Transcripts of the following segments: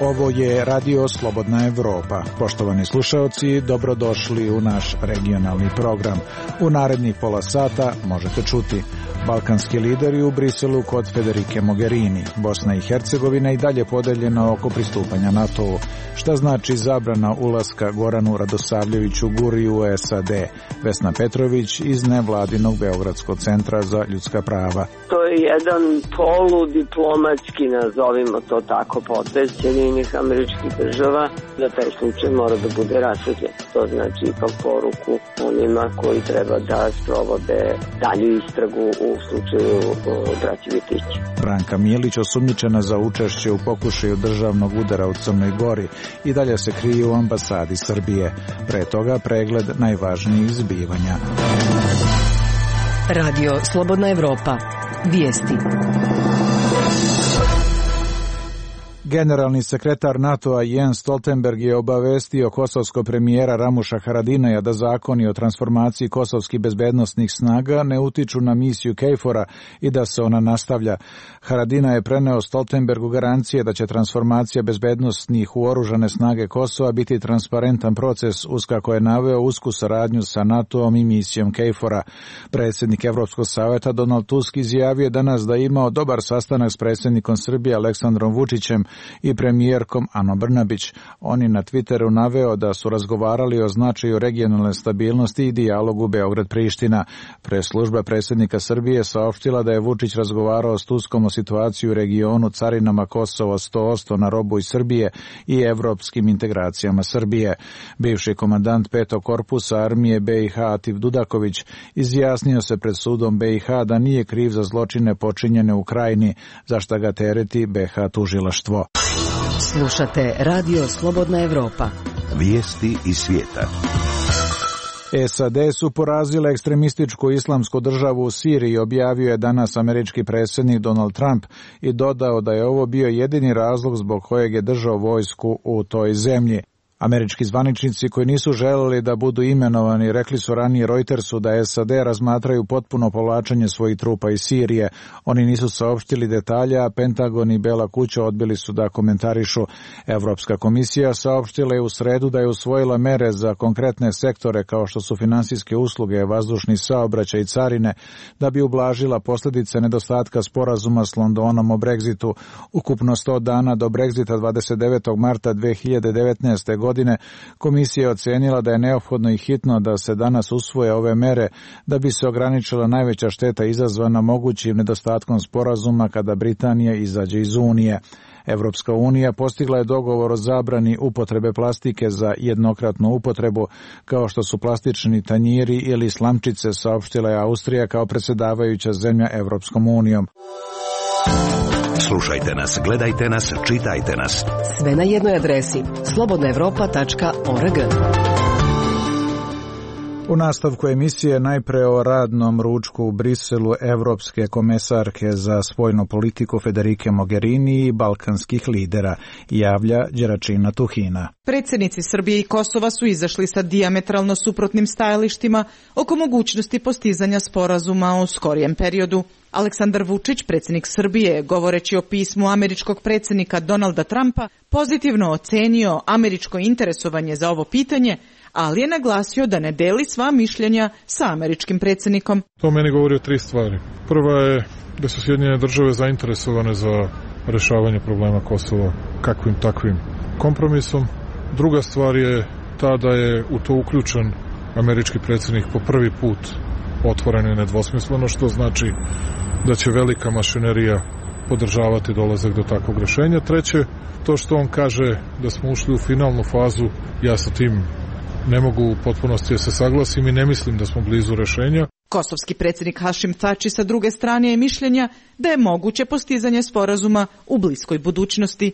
Ovo je Radio Slobodna Evropa. Poštovani slušaoci, dobrodošli u naš regionalni program. U narednih pola sata možete čuti: balkanski lideri u Briselu kod Federike Mogherini. Bosna i Hercegovina i dalje podeljena oko pristupanja NATO-u. Šta znači zabrana ulaska Goranu Radosavljeviću Guri u SAD? Vesna Petrović iz nevladinog Beogradskog centra za ljudska prava. To je jedan poludiplomatski, nazovimo to tako, potez Sjedinjenih Američkih Država da taj slučaj mora da bude rasvetljen. To znači ipak poruku onima koji treba da sprovode dalju istragu u slučaju braće Vitića. Branka Milić, osumnjičena za učešće u pokušaju državnog udara u Crnoj Gori, i dalje se krije u ambasadi Srbije. Pre toga pregled najvažnijih zbivanja. Radio Slobodna Evropa. Vijesti. Generalni sekretar NATO-a Jens Stoltenberg je obavestio kosovskog premijera Ramuša Haradinaja da zakoni o transformaciji kosovskih bezbednosnih snaga ne utiču na misiju KFOR-a i da se ona nastavlja. Haradinaj je preneo Stoltenbergu garancije da će transformacija bezbednosnih u oružane snage Kosova biti transparentan proces, uz kako je naveo usku saradnju sa NATO-om i misijom KFOR-a. Predsjednik Evropskog savjeta Donald Tusk izjavio danas da je imao dobar sastanak s predsjednikom Srbije Aleksandrom Vučićem i premijerkom Anom Brnabić. On je na Twitteru naveo da su razgovarali o značaju regionalne stabilnosti i dijalogu Beograd-Priština. Preslužba predsjednika Srbije saopštila da je Vučić razgovarao s Tuskom o situaciji u regionu, carinama Kosova 100% na robu iz Srbije i evropskim integracijama Srbije. Bivši komandant 5. korpusa armije BiH Atif Dudaković izjasnio se pred sudom BiH da nije kriv za zločine počinjene u Krajini, za šta ga tereti BiH tužilaštvo. Slušate Radio Slobodna Evropa. Vijesti iz svijeta. SAD su porazile ekstremističku islamsku državu u Siriji, objavio je danas američki predsjednik Donald Trump i dodao da je ovo bio jedini razlog zbog kojeg je držao vojsku u toj zemlji. Američki zvaničnici koji nisu želeli da budu imenovani rekli su ranije Reutersu da SAD razmatraju potpuno povlačenje svojih trupa iz Sirije. Oni nisu saopštili detalje, a Pentagon i Bela kuća odbili su da komentarišu. Evropska komisija saopštila je u sredu da je usvojila mere za konkretne sektore kao što su finansijske usluge, vazdušni saobraćaj i carine, da bi ublažila posljedice nedostatka sporazuma s Londonom o Brexitu. Ukupno 100 dana do Brexita 29. marta 2019. godine komisija je ocenila da je neophodno i hitno da se danas usvoje ove mere da bi se ograničila najveća šteta izazvana mogućim nedostatkom sporazuma kada Britanija izađe iz Unije. Evropska unija postigla je dogovor o zabrani upotrebe plastike za jednokratnu upotrebu, kao što su plastični tanjiri ili slamčice, saopštila je Austrija kao predsjedavajuća zemlja Evropskom unijom. Slušajte nas, gledajte nas, čitajte nas. Sve na jednoj adresi: slobodnaevropa.org. U nastavku emisije najpre o radnom ručku u Briselu evropske komesarke za spoljnu politiku Federike Mogherini i balkanskih lidera, javlja Đeračina Tuhina. Predsjednici Srbije i Kosova su izašli sa dijametralno suprotnim stajalištima oko mogućnosti postizanja sporazuma u skorijem periodu. Aleksandar Vučić, predsjednik Srbije, govoreći o pismu američkog predsjednika Donalda Trumpa, pozitivno ocenio američko interesovanje za ovo pitanje, ali je naglasio da ne deli sva mišljenja sa američkim predsjednikom. To meni govori o 3 stvari. Prva je da su Sjedinjene države zainteresovane za rešavanje problema Kosova kakvim takvim kompromisom. Druga stvar je ta da je u to uključen američki predsjednik po prvi put otvoreno i nedvosmisleno, što znači da će velika mašinerija podržavati dolazak do takvog rešenja. Treće, to što on kaže da smo ušli u finalnu fazu, ja sa tim ne mogu u potpunosti da se saglasim i ne mislim da smo blizu rešenja. Kosovski predsjednik Hašim Tači sa druge strane je mišljenja da je moguće postizanje sporazuma u bliskoj budućnosti.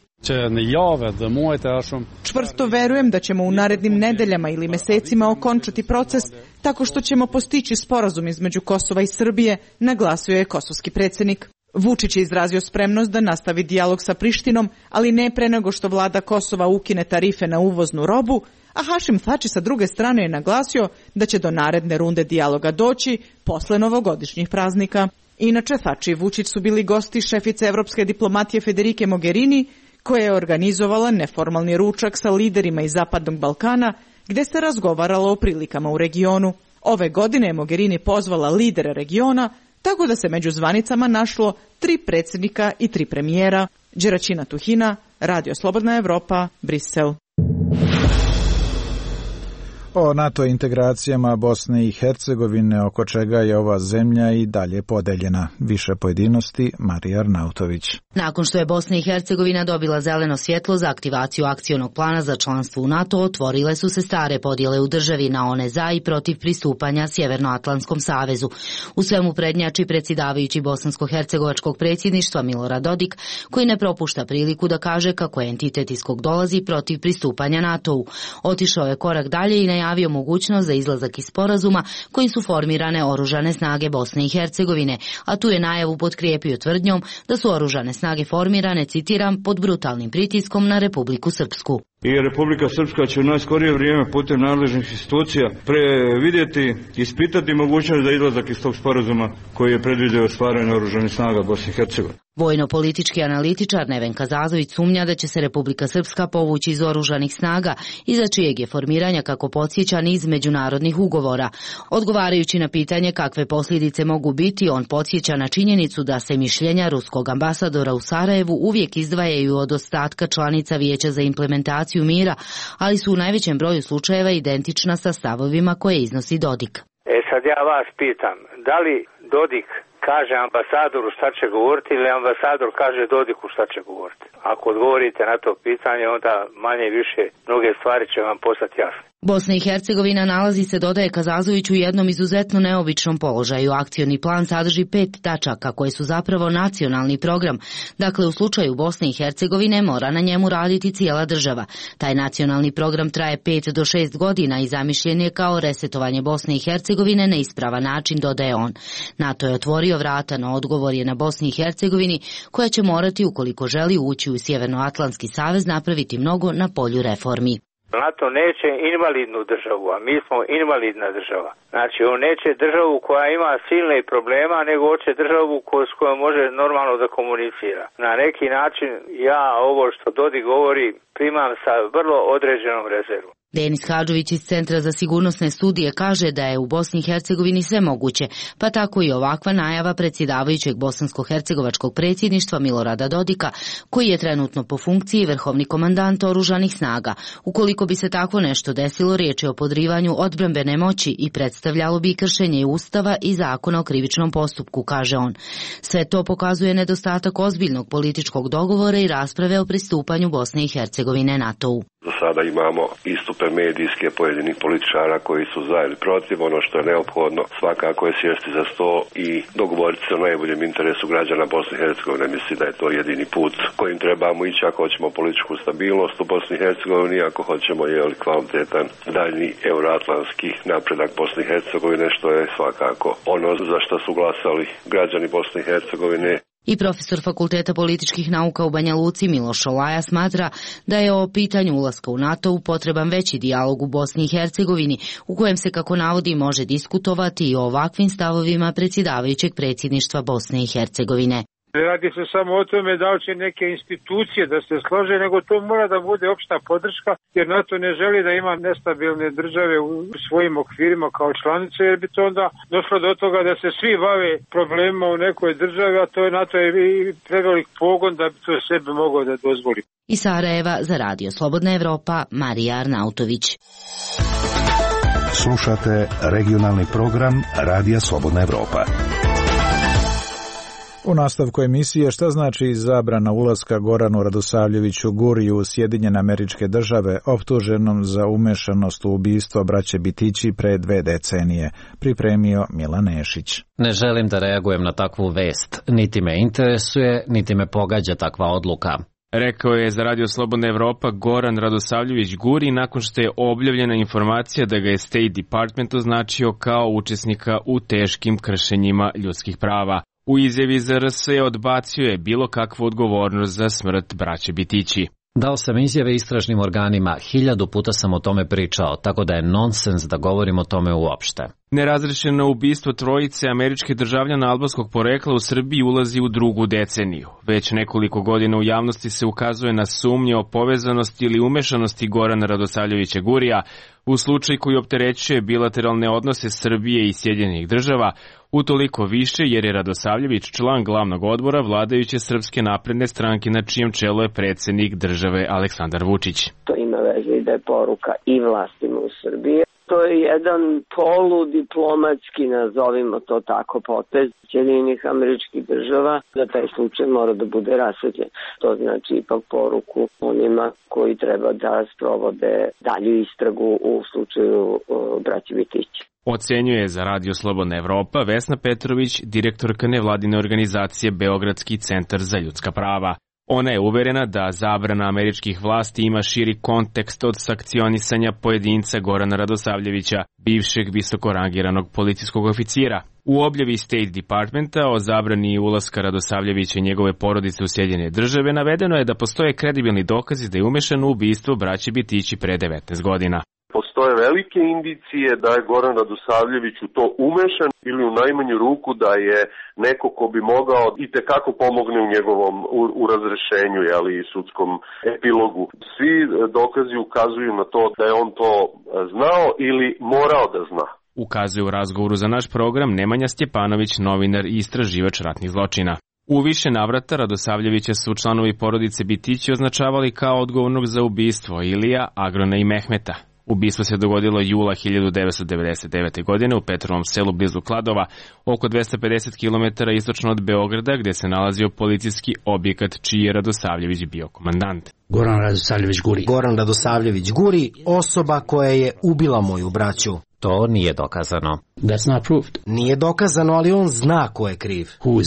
Čvrsto verujem da ćemo u narednim nedeljama ili mesecima okončati proces tako što ćemo postići sporazum između Kosova i Srbije, naglasio je kosovski predsjednik. Vučić je izrazio spremnost da nastavi dijalog sa Prištinom, ali ne pre nego što vlada Kosova ukine tarife na uvoznu robu, a Hašim Tači sa druge strane je naglasio da će do naredne runde dijaloga doći posle novogodišnjih praznika. Inače, Tači i Vučić su bili gosti šefice evropske diplomatije Federike Mogherini, koja je organizovala neformalni ručak sa liderima iz Zapadnog Balkana, gde se razgovaralo o prilikama u regionu. Ove godine je Mogherini pozvala lidere regiona, tako da se među zvanicama našlo 3 predsjednika i 3 premijera. Đeraćina Tuhina, Radio Slobodna Evropa, Brisel. O NATO integracijama Bosne i Hercegovine, oko čega je ova zemlja i dalje podeljena. Više pojedinosti, Marija Arnautović. Nakon što je Bosna i Hercegovina dobila zeleno svjetlo za aktivaciju akcionog plana za članstvo u NATO, otvorile su se stare podjele u državi na one za i protiv pristupanja Sjevernoatlantskom savezu. U svemu prednjači predsjedavajući bosansko-hercegovačkog predsjedništva Milorad Dodik, koji ne propušta priliku da kaže kako je entitet iz kog dolazi protiv pristupanja NATO-u. Otišao je korak dalje i najavio mogućnost za izlazak iz sporazuma kojim su formirane oružane snage Bosne i Hercegovine, a tu je najavu potkrijepio tvrdnjom da su oružane snage formirane, citiram, pod brutalnim pritiskom na Republiku Srpsku. I Republika Srpska će u najskorije vrijeme putem nadležnih institucija previdjeti, ispitati mogućnost za izlazak iz tog sporazuma koji je predvidio stvaranje oružanih snaga Bosne i Hercegovine. Vojno-politički analitičar Nevenka Zazović sumnja da će se Republika Srpska povući iz oružanih snaga, iza čijeg je formiranja, kako podsjeća, niz međunarodnih ugovora. Odgovarajući na pitanje kakve posljedice mogu biti, on podsjeća na činjenicu da se mišljenja ruskog ambasadora u Sarajevu uvijek izdvajaju od ostatka članica Vijeća za implementaciju mira, ali su u najvećem broju slučajeva identična sa stavovima koje iznosi Dodik. Sad ja vas pitam, da li Dodik kaže ambasadoru šta će govoriti ili ambasador kaže Dodiku šta će govoriti? Ako odgovorite na to pitanje, onda manje više mnoge stvari će vam postati jasne. Bosna i Hercegovina nalazi se, dodaje Kazazović, u jednom izuzetno neobičnom položaju. Akcioni plan sadrži 5 tačaka koje su zapravo nacionalni program. Dakle, u slučaju Bosne i Hercegovine mora na njemu raditi cijela država. Taj nacionalni program traje 5 do 6 godina i zamišljen je kao resetovanje Bosne i Hercegovine na ispravan način, dodaje on. NATO je otvorio vrata, no odgovor je na Bosni i Hercegovini, koja će morati, ukoliko želi ući u Sjevernoatlantski savez, napraviti mnogo na polju reformi. NATO neće invalidnu državu, a mi smo invalidna država. Znači, on neće državu koja ima silne problema, nego hoće državu s kojom može normalno da komunicira. Na neki način ja ovo što Dodik govori primam sa vrlo određenom rezervom. Denis Hadžović iz Centra za sigurnosne studije kaže da je u Bosni i Hercegovini sve moguće, pa tako i ovakva najava predsjedavajućeg bosansko-hercegovačkog predsjedništva Milorada Dodika, koji je trenutno po funkciji vrhovni komandant oružanih snaga. Ukoliko bi se tako nešto desilo, riječ je o podrivanju odbrambene moći i predstavljalo bi kršenje Ustava i Zakona o krivičnom postupku, kaže on. Sve to pokazuje nedostatak ozbiljnog političkog dogovora i rasprave o pristupanju Bosne i Hercegovine NATO-u. Do sada imamo istupe medijske pojedinih političara koji su za ili protiv. Ono što je neophodno svakako je sjesti za sto i dogovoriti se o najboljem interesu građana Bosne i Hercegovine. Mislim da je to jedini put kojim trebamo ići ako hoćemo političku stabilnost u Bosni i Hercegovini, ako hoćemo kvalitetan daljnji euroatlantski napredak Bosne i Hercegovine, što je svakako ono za što su glasali građani Bosne i Hercegovine. I profesor Fakulteta političkih nauka u Banja Luci Miloš Olaja smatra da je o pitanju ulaska u NATO potreban veći dijalog u Bosni i Hercegovini, u kojem se, kako navodi, može diskutovati i o ovakvim stavovima predsjedavajućeg predsjedništva Bosne i Hercegovine. Ne radi se samo o tome da li će neke institucije da se slože, nego to mora da bude opšta podrška, jer NATO ne želi da ima nestabilne države u svojim okvirima kao članice, jer bi to onda došlo do toga da se svi bave problemima u nekoj državi, a to je NATO je i prevelik pogon da bi to sebi mogao da dozvoli. Iz Sarajeva za Radio Slobodna Evropa, Marija Arnautović. Slušate regionalni program Radija Slobodna Evropa. U nastavku emisije šta znači zabrana ulaska Goranu Radosavljeviću Guriju u Sjedinjene Američke Države, optuženom za umešanost u ubistvo braće Bitići pre 2 decenije, pripremio Milan Nešić. Ne želim da reagujem na takvu vest, niti me interesuje, niti me pogađa takva odluka. Rekao je za Radio Slobodna Evropa Goran Radosavljević Guri nakon što je objavljena informacija da ga je State Department označio kao učesnika u teškim kršenjima ljudskih prava. U izjavi za RS odbacio je bilo kakvu odgovornost za smrt braće Bitići. Dao sam izjave istražnim organima, 1000 puta sam o tome pričao, tako da je nonsens da govorim o tome uopšte. Nerazrešeno ubistvo trojice američke državljana albanskog porekla u Srbiji ulazi u drugu deceniju. Već nekoliko godina u javnosti se ukazuje na sumnje o povezanosti ili umešanosti Gorana Radosavljevića Gurija u slučaj koji opterećuje bilateralne odnose Srbije i Sjedinjenih država, utoliko više jer je Radosavljević član glavnog odbora vladajuće Srpske napredne stranke na čijem čelu je predsednik države Aleksandar Vučić. To ima veze i da je poruka i vlastima u Srbiji. To je jedan poludiplomatski, nazovimo to tako, potez Sjedinjenih američkih država da taj slučaj mora da bude rasvetljen. To znači ipak poruku onima koji treba da sprovode dalju istragu u slučaju braće Bitići. Ocenjuje za Radio Slobodna Evropa Vesna Petrović, direktorka nevladine organizacije Beogradski centar za ljudska prava. Ona je uverena da zabrana američkih vlasti ima širi kontekst od sankcionisanja pojedinca Gorana Radosavljevića, bivšeg visokorangiranog policijskog oficira. U objavi State Departmenta o zabrani ulaska Radosavljevića i njegove porodice u Sjedinjene države navedeno je da postoje kredibilni dokazi da je umešan u ubistvo braće Bitići pre 19 godina. Postoje velike indicije da je Goran Radosavljević u to umešan ili u najmanju ruku da je neko ko bi mogao i tekako pomogne u njegovom u razrešenju i sudskom epilogu. Svi dokazi ukazuju na to da je on to znao ili morao da zna. Ukazuje u razgovoru za naš program Nemanja Stjepanović, novinar i istraživač ratnih zločina. U više navrata Radosavljevića su članovi porodice Bitići označavali kao odgovornog za ubistvo Ilija, Agrona i Mehmeta. Ubistvo se dogodilo jula 1999. godine u Petrovom selu blizu Kladova, oko 250 km istočno od Beograda, gde se nalazio policijski objekat čiji je Radosavljević bio komandant. Goran Radosavljević Guri. Goran Radosavljević Guri, osoba koja je ubila moju braću. To nije dokazano. That's not proved. Nije dokazano, ali on zna ko je kriv. Who is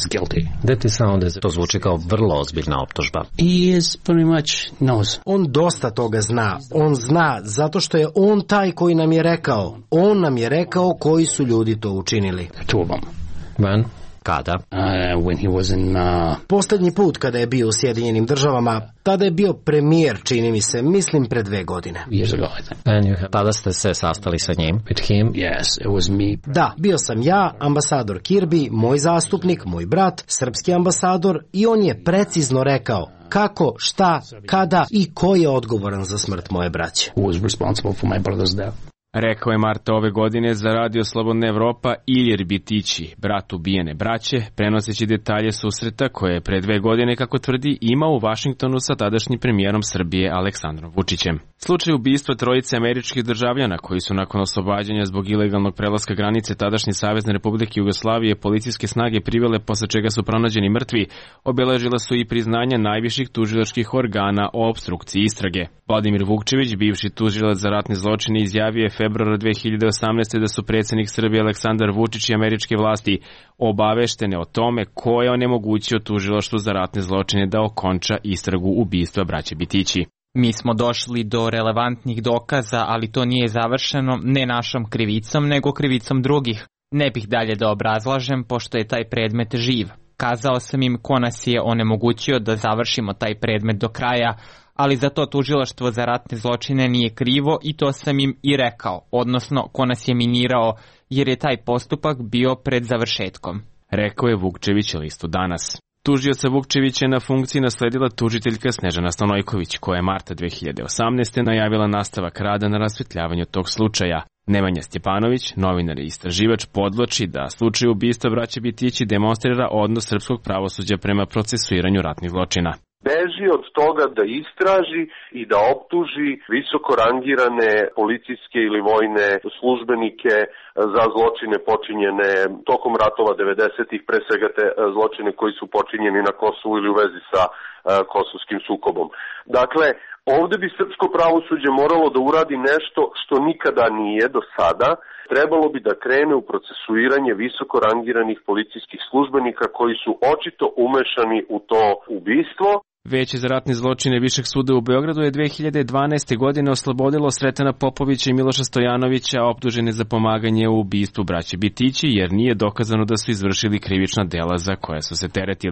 guilty? To zvuči kao vrlo ozbiljna optužba. He is pretty much knows. On dosta toga zna. On zna zato što je on taj koji nam je rekao. On nam je rekao koji su ljudi to učinili. Two of them. When? Kada? When he was in... Poslednji put kada je bio u Sjedinjenim državama, tada je bio premijer, čini mi se, mislim pre 2 godine. Years ago, I think. Tada ste se sastali sa njim? With him? Yes, it was me. Da, bio sam ja, ambasador Kirby, moj zastupnik, moj brat, srpski ambasador i on je precizno rekao kako, šta, kada i ko je odgovoran za smrt moje braće. Who was responsible for my brother's death? Rekao je marta ove godine za Radio Slobodna Evropa Ilir Bitići, brat ubijene braće, prenoseći detalje susreta koje je pre 2 godine, kako tvrdi, imao u Vašingtonu sa tadašnjim premijerom Srbije Aleksandrom Vučićem. Slučaj ubistva trojice američkih državljana koji su nakon oslobađanja zbog ilegalnog prelaska granice tadašnje Savezne Republike Jugoslavije policijske snage privele, posle čega su pronađeni mrtvi, obeležila su i priznanja najviših tužilačkih organa o opstrukciji istrage. Vladimir Vukčević, bivši tužilac za ratne zločine, izjavio je februara 2018. da su predsednik Srbije Aleksandar Vučić i američke vlasti obaveštene o tome ko je onemogućio tužilaštvu za ratne zločine da okonča istragu ubistva braće Bitići. Mi smo došli do relevantnih dokaza, ali to nije završeno ne našom krivicom, nego krivicom drugih. Ne bih dalje da obrazlažem, pošto je taj predmet živ. Kazao sam im ko nas je onemogućio da završimo taj predmet do kraja, ali za to tužilaštvo za ratne zločine nije krivo i to sam im i rekao, odnosno ko nas je minirao, jer je taj postupak bio pred završetkom. Rekao je Vukčević listu Danas. Tužioca Vukčevića je na funkciji nasledila tužiteljka Snežana Stanojković, koja je marta 2018. najavila nastavak rada na rasvetljavanju tog slučaja. Nemanja Stjepanović, novinar i istraživač, podvlači da slučaj ubistva braće Bitići demonstrira odnos srpskog pravosuđa prema procesuiranju ratnih zločina. Beži od toga da istraži i da optuži visoko rangirane policijske ili vojne službenike za zločine počinjene tokom ratova 90-ih, pre svega te zločine koji su počinjeni na Kosovu ili u vezi sa kosovskim sukobom. Dakle, ovde bi srpsko pravosuđe moralo da uradi nešto što nikada nije do sada. Trebalo bi da krene u procesuiranje visoko rangiranih policijskih službenika koji su očito umešani u to ubistvo. Veće za ratne zločine Višeg suda u Beogradu je 2012. godine oslobodilo Sretana Popovića i Miloša Stojanovića, optužene za pomaganje u ubistvu braće Bitići, jer nije dokazano da su izvršili krivična dela za koja su se teretili.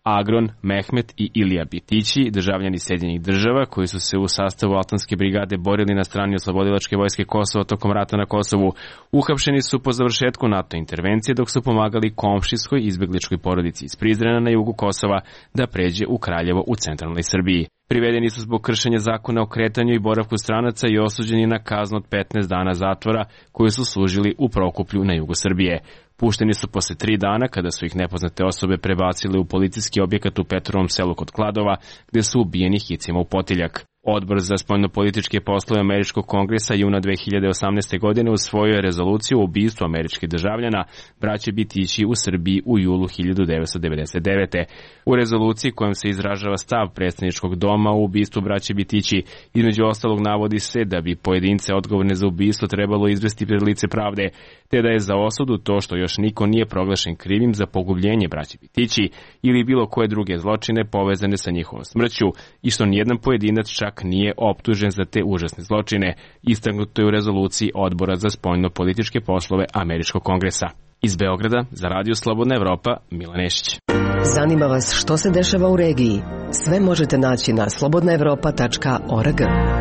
Agron, Mehmet i Ilija Bitići, državljani Sjedinjenih država koji su se u sastavu Altanske brigade borili na strani oslobodilačke vojske Kosova tokom rata na Kosovu, uhapšeni su po završetku NATO intervencije dok su pomagali komšijskoj izbegličkoj porodici iz Prizrena na jugu Kosova da pređe u Kraljevo u centralnoj Srbiji. Privedeni su zbog kršenja zakona o kretanju i boravku stranaca i osuđeni na kaznu od 15 dana zatvora koju su služili u Prokuplju na jugu Srbije. Pušteni su posle 3 dana kada su ih nepoznate osobe prebacile u policijski objekat u Petrovom selu kod Kladova, gde su ubijeni hicima u potiljak. Odbor za spoljnopolitičke poslove Američkog kongresa juna 2018. godine usvojio je rezoluciju o ubistvu američkih državljana braće Bitići u Srbiji u julu 1999. U rezoluciji kojom se izražava stav predstavničkog doma u ubistvu braće Bitići, između ostalog navodi se da bi pojedince odgovorne za ubistvo trebalo izvesti pred lice pravde, te da je za osudu to što još niko nije proglašen krivim za pogubljenje braće Bitići ili bilo koje druge zločine povezane sa njihovom smrću i što nijedan pojedinac čak nije optužen za te užasne zločine, istaknuto je u rezoluciji Odbora za spoljno-političke poslove Američkog kongresa. Iz Beograda za Radio Slobodna Evropa, Milan Nešić. Zanima vas što se dešava u regiji? Sve možete naći na slobodnaevropa.org.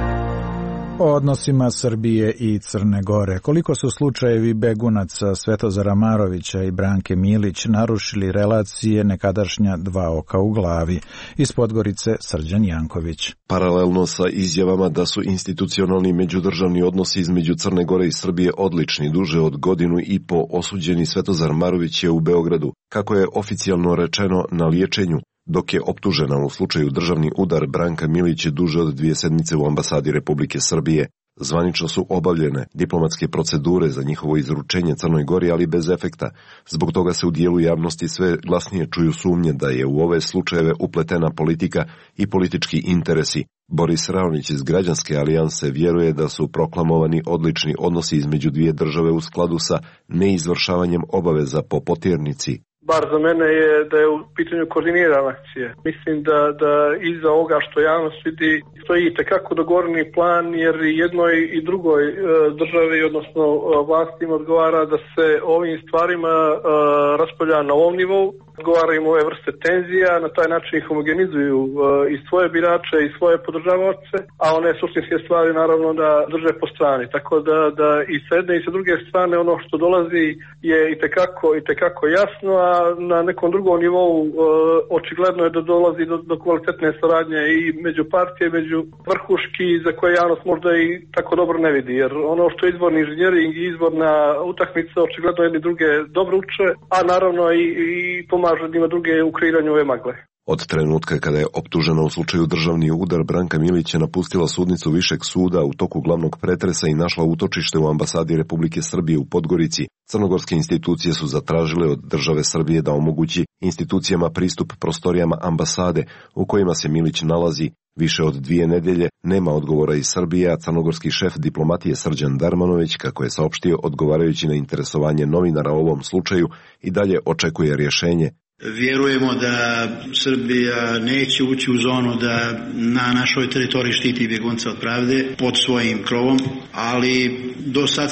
O odnosima Srbije i Crne Gore. Koliko su slučajevi begunaca Svetozara Marovića i Branke Milić narušili relacije nekadašnja dva oka u glavi? Iz Podgorice Srđan Janković. Paralelno sa izjavama da su institucionalni međudržavni odnosi između Crne Gore i Srbije odlični, duže od godinu i po osuđeni Svetozar Marović je u Beogradu, kako je oficijalno rečeno, na liječenju, dok je optužena u slučaju državni udar Branka Milić duže od 2 sedmice u ambasadi Republike Srbije. Zvanično su obavljene diplomatske procedure za njihovo izručenje Crnoj Gori, ali bez efekta. Zbog toga se u dijelu javnosti sve glasnije čuju sumnje da je u ove slučajeve upletena politika i politički interesi. Boris Raonić iz Građanske alijanse vjeruje da su proklamovani odlični odnosi između dvije države u skladu sa neizvršavanjem obaveza po poternici. Bar za mene je da je u pitanju koordinirana akcija. Mislim da iza ovoga što javnost vidi stoji tekako dogovoreni plan, jer jednoj i drugoj državi, odnosno vlastima odgovara da se ovim stvarima raspravlja na ovom nivou, odgovaraju im ove vrste tenzija, na taj način ih homogenizuju i svoje birače i svoje podržavaoce, a one suštinske stvari naravno da drže po strani. Tako da i s jedne i sa druge strane ono što dolazi je i tekako jasno, a na nekom drugom nivou očigledno je da dolazi do kvalitetne saradnje i među partije, među vrhuški, za koje javnost možda i tako dobro ne vidi, jer ono što je izborni inženjering i izborna utakmica očigledno jedni druge dobro uče, a naravno i pomažu jednima druge u kreiranju ove magle. Od trenutka kada je optužena u slučaju državni udar, Branka Milić je napustila sudnicu Višeg suda u toku glavnog pretresa i našla utočište u ambasadi Republike Srbije u Podgorici. Crnogorske institucije su zatražile od države Srbije da omogući institucijama pristup prostorijama ambasade u kojima se Milić nalazi. Više od 2 nedelje nema odgovora iz Srbije, a crnogorski šef diplomatije Srđan Darmanović, kako je saopštio odgovarajući na interesovanje novinara o ovom slučaju, i dalje očekuje rješenje. Vjerujemo da Srbija neće ući u zonu da na našoj teritoriji štiti bjegunca od pravde pod svojim krovom, ali do sad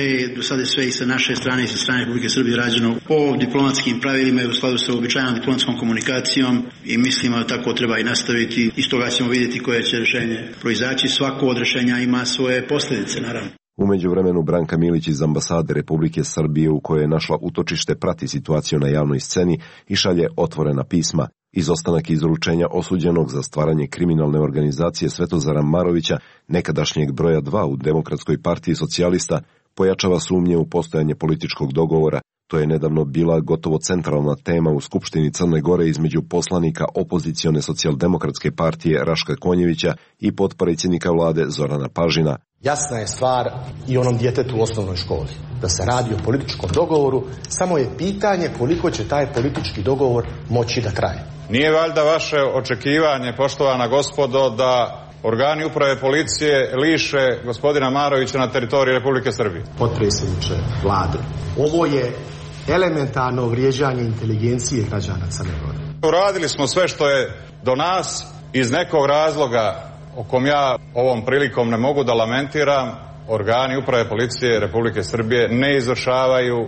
je sve i sa naše strane i sa strane Republike Srbije rađeno po diplomatskim pravilima i u skladu sa uobičajenom diplomatskom komunikacijom i mislimo da tako treba i nastaviti. Iz toga ćemo vidjeti koje će rješenje proizaći. Svako od rješenja ima svoje posljedice, naravno. U međuvremenu Branka Milić iz ambasade Republike Srbije u kojoj je našla utočište prati situaciju na javnoj sceni i šalje otvorena pisma. Izostanak izručenja osuđenog za stvaranje kriminalne organizacije Svetozara Marovića, nekadašnjeg broja 2 u Demokratskoj partiji socijalista, pojačava sumnje u postojanje političkog dogovora. To je nedavno bila gotovo centralna tema u Skupštini Crne Gore između poslanika opozicione socijaldemokratske partije Raška Konjevića i potpredsjednika vlade Zorana Pažina. Jasna je stvar i onom djetetu u osnovnoj školi. Da se radi o političkom dogovoru, samo je pitanje koliko će taj politički dogovor moći da traje. Nije valjda vaše očekivanje, poštovana gospodo, da organi uprave policije liše gospodina Marovića na teritoriji Republike Srbije? Potpredsjedniče vlade, ovo je elementarno vrijeđanje inteligencije građana Crne Gore. Uradili smo sve što je do nas iz nekog razloga o kom ja ovom prilikom ne mogu da lamentiram. Organi uprave policije Republike Srbije ne izvršavaju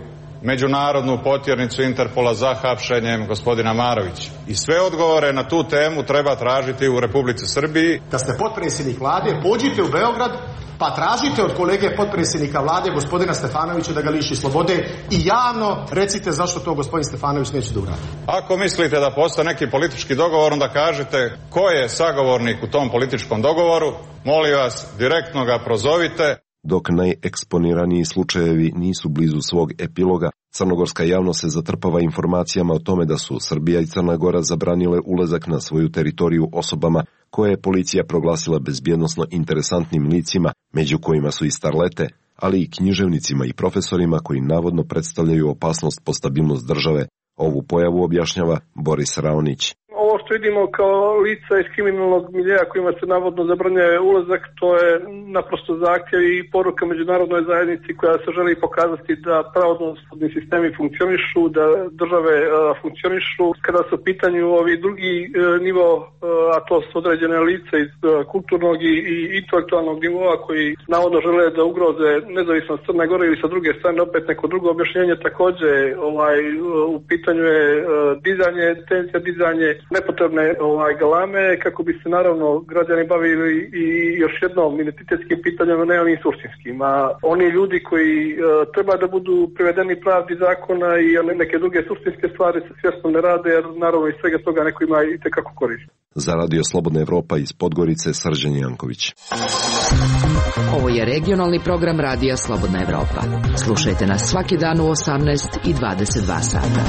međunarodnu potjernicu Interpola za hapšenjem gospodina Marovića. I sve odgovore na tu temu treba tražiti u Republici Srbiji. Da ste potpredsjednik vlade, pođite u Beograd pa tražite od kolege potpredsjednika vlade gospodina Stefanovića da ga liši slobode i javno recite zašto to gospodin Stefanović neće da uradi. Ako mislite da postoji neki politički dogovor, onda kažite ko je sagovornik u tom političkom dogovoru, molim vas, direktno ga prozovite. Dok najeksponiraniji slučajevi nisu blizu svog epiloga, crnogorska javnost se zatrpava informacijama o tome da su Srbija i Crna Gora zabranile ulazak na svoju teritoriju osobama koje je policija proglasila bezbjednosno interesantnim licima, među kojima su i starlete, ali i književnicima i profesorima koji navodno predstavljaju opasnost po stabilnost države. Ovu pojavu objašnjava Boris Raonić. Ovo što vidimo kao lica iz kriminalnog miljeja kojima se navodno zabranjuje ulazak, to je naprosto zahtjev i poruka međunarodnoj zajednici koja se želi pokazati da pravosudni sistemi funkcionišu, da države funkcionišu. Kada su u pitanju ovi drugi nivo, a to su određene lice iz kulturnog i intelektualnog nivoa koji navodno žele da ugroze nezavisnost Crne Gore ili sa druge strane opet neko drugo objašnjenje, također u pitanju je dizanje tenzija, dizanje nepotrebne galame kako bi se naravno građani bavili i još jednom identitetskim pitanjem, ne onim suštinskim. A oni ljudi koji treba da budu privedeni pravdi zakona i neke druge suštinske stvari se svjesno ne rade, jer naravno iz svega toga neko ima i tekako korist. Za Radio Slobodna Evropa iz Podgorice, Srđan Janković. Ovo je regionalni program Radija Slobodna Evropa. Slušajte nas svaki dan u 18 i 22 sata.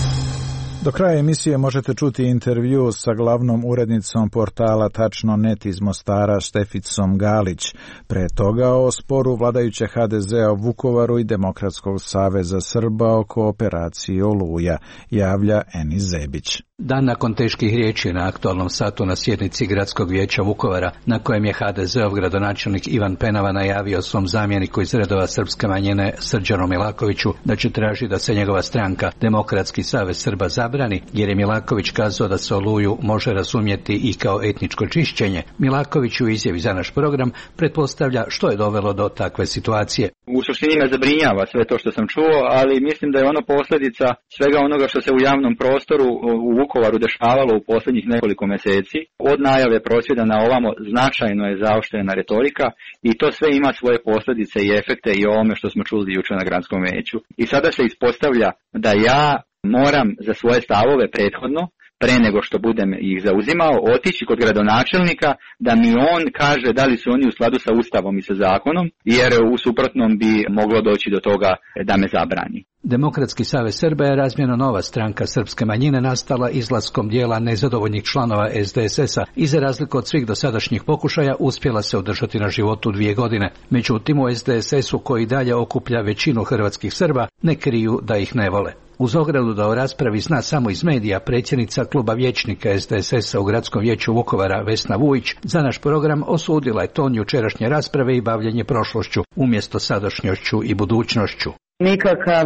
Do kraja emisije možete čuti intervju sa glavnom urednicom portala Tačno.net iz Mostara Šteficom Galić. Pre toga o sporu vladajuće HDZ-a u Vukovaru i Demokratskog saveza Srba oko operacije Oluja, javlja Enis Zebić. Dan nakon teških riječi na aktualnom satu na sjednici Gradskog vijeća Vukovara, na kojem je HDZ-ov gradonačelnik Ivan Penava najavio svom zamjeniku iz redova srpske manjine Srđanu Milakoviću da će tražiti da se njegova stranka Demokratski savez Srba zabrani, jer je Milaković kazao da se Oluju može razumjeti i kao etničko čišćenje. Milaković u izjavi za naš program pretpostavlja što je dovelo do takve situacije. U suštini me zabrinjava sve to što sam čuo, ali mislim da je ono posljedica svega onoga što se u javnom prostoru u Vukovaru dešavalo u posljednjih nekoliko mjeseci. Od najave prosvjeda na ovamo značajno je zaoštrena retorika i to sve ima svoje posljedice i efekte i ovome što smo čuli jučer na gradskom vijeću. I sada se ispostavlja da ja moram za svoje stavove prethodno, pre nego što budem ih zauzimao, otići kod gradonačelnika da mi on kaže da li su oni u skladu sa Ustavom i sa zakonom, jer u suprotnom bi moglo doći do toga da me zabrani. Demokratski savez Srba je razmjerno nova stranka srpske manjine nastala izlaskom dijela nezadovoljnih članova SDSS-a i za razliku od svih dosadašnjih pokušaja uspjela se održati na životu 2 godine. Međutim, u SDSS-u koji dalje okuplja većinu hrvatskih Srba ne kriju da ih ne vole. Uz ogradu da o raspravi zna samo iz medija, predsjednica kluba vijećnika SDSS-a u Gradskom vijeću Vukovara Vesna Vujić za naš program osudila je ton jučerašnje rasprave i bavljenje prošlošću umjesto sadašnjošću i budućnošću. Nikakav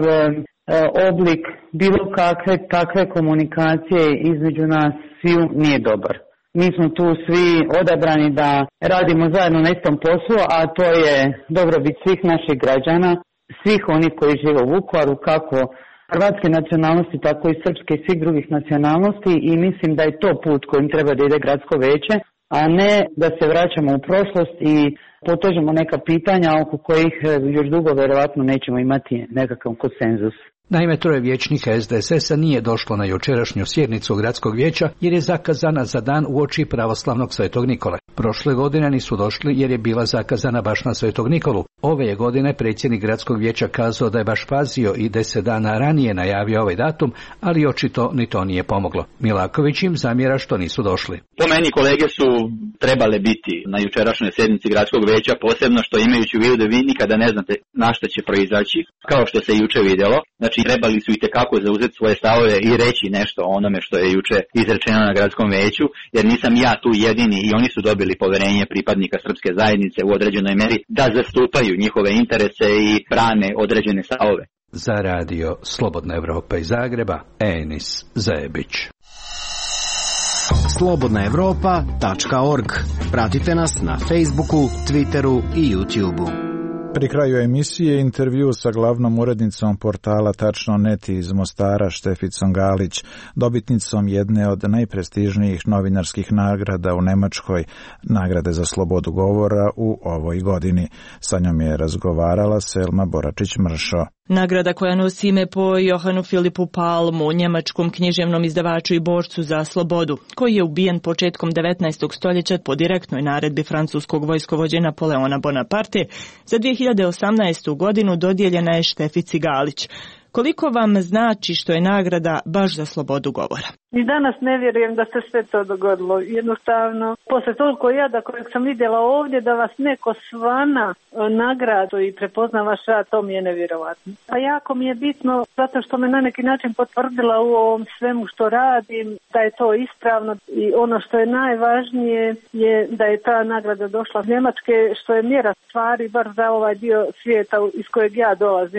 oblik bilo kakve takve komunikacije između nas sviju nije dobar. Mi smo tu svi odabrani da radimo zajedno na istom poslu, a to je dobrobit svih naših građana, svih onih koji žive u Vukovaru, kako hrvatske nacionalnosti, tako i srpske i svih drugih nacionalnosti, i mislim da je to put kojim treba da ide gradsko vijeće, a ne da se vraćamo u prošlost i potežemo neka pitanja oko kojih još dugo vjerovatno nećemo imati nekakav konsenzus. Naime, 3 vijećnika SDSS-a nije došlo na jučerašnju sjednicu Gradskog vijeća jer je zakazana za dan uoči pravoslavnog Svetog Nikole. Prošle godine nisu došli jer je bila zakazana baš na Svetog Nikolu. Ove je godine predsjednik Gradskog vijeća kazao da je baš pazio i 10 dana ranije najavio ovaj datum, ali očito ni to nije pomoglo. Milaković im zamjera što nisu došli. Po meni kolege su trebale biti na jučerašnjoj sjednici Gradskog vijeća, posebno što imajući u vidu da vi nikada ne znate na što će proizaći, kao što se juče vidjelo. Znači, trebali su itekako zauzeti svoje stavove i reći nešto o onome što je juče izrečeno na gradskom vijeću, jer nisam ja tu jedini i oni su dobili poverenje pripadnika srpske zajednice u određenoj meri da zastupaju njihove interese i brane određene stavove. Za Radio Slobodna Evropa iz Zagreba, Enis Zebić. slobodnaevropa.org. Pratite nas na Facebooku, Twitteru i YouTubeu. Pri kraju emisije intervju sa glavnom urednicom portala Tačno.net iz Mostara Šteficom Galić, dobitnicom jedne od najprestižnijih novinarskih nagrada u Nemačkoj, nagrade za slobodu govora u ovoj godini. Sa njom je razgovarala Selma Boračić-Mršo. Nagrada koja nosi ime po Johanu Filipu Palmu, njemačkom književnom izdavaču i borcu za slobodu, koji je ubijen početkom 19. stoljeća po direktnoj naredbi francuskog vojskovođe Napoleona Bonaparte, za 2018. godinu dodijeljena je Štefici Galić. Koliko vam znači što je nagrada baš za slobodu govora? I danas ne vjerujem da se sve to dogodilo. Jednostavno, posle toliko jada kojeg sam vidjela ovdje, da vas neko svana nagradu i prepozna vaš rad, to mi je nevjerovatno. A jako mi je bitno, zato što me na neki način potvrdila u ovom svemu što radim, da je to ispravno. I ono što je najvažnije je da je ta nagrada došla iz Njemačke, što je mjera stvari, bar za ovaj dio svijeta iz kojeg ja dolazim,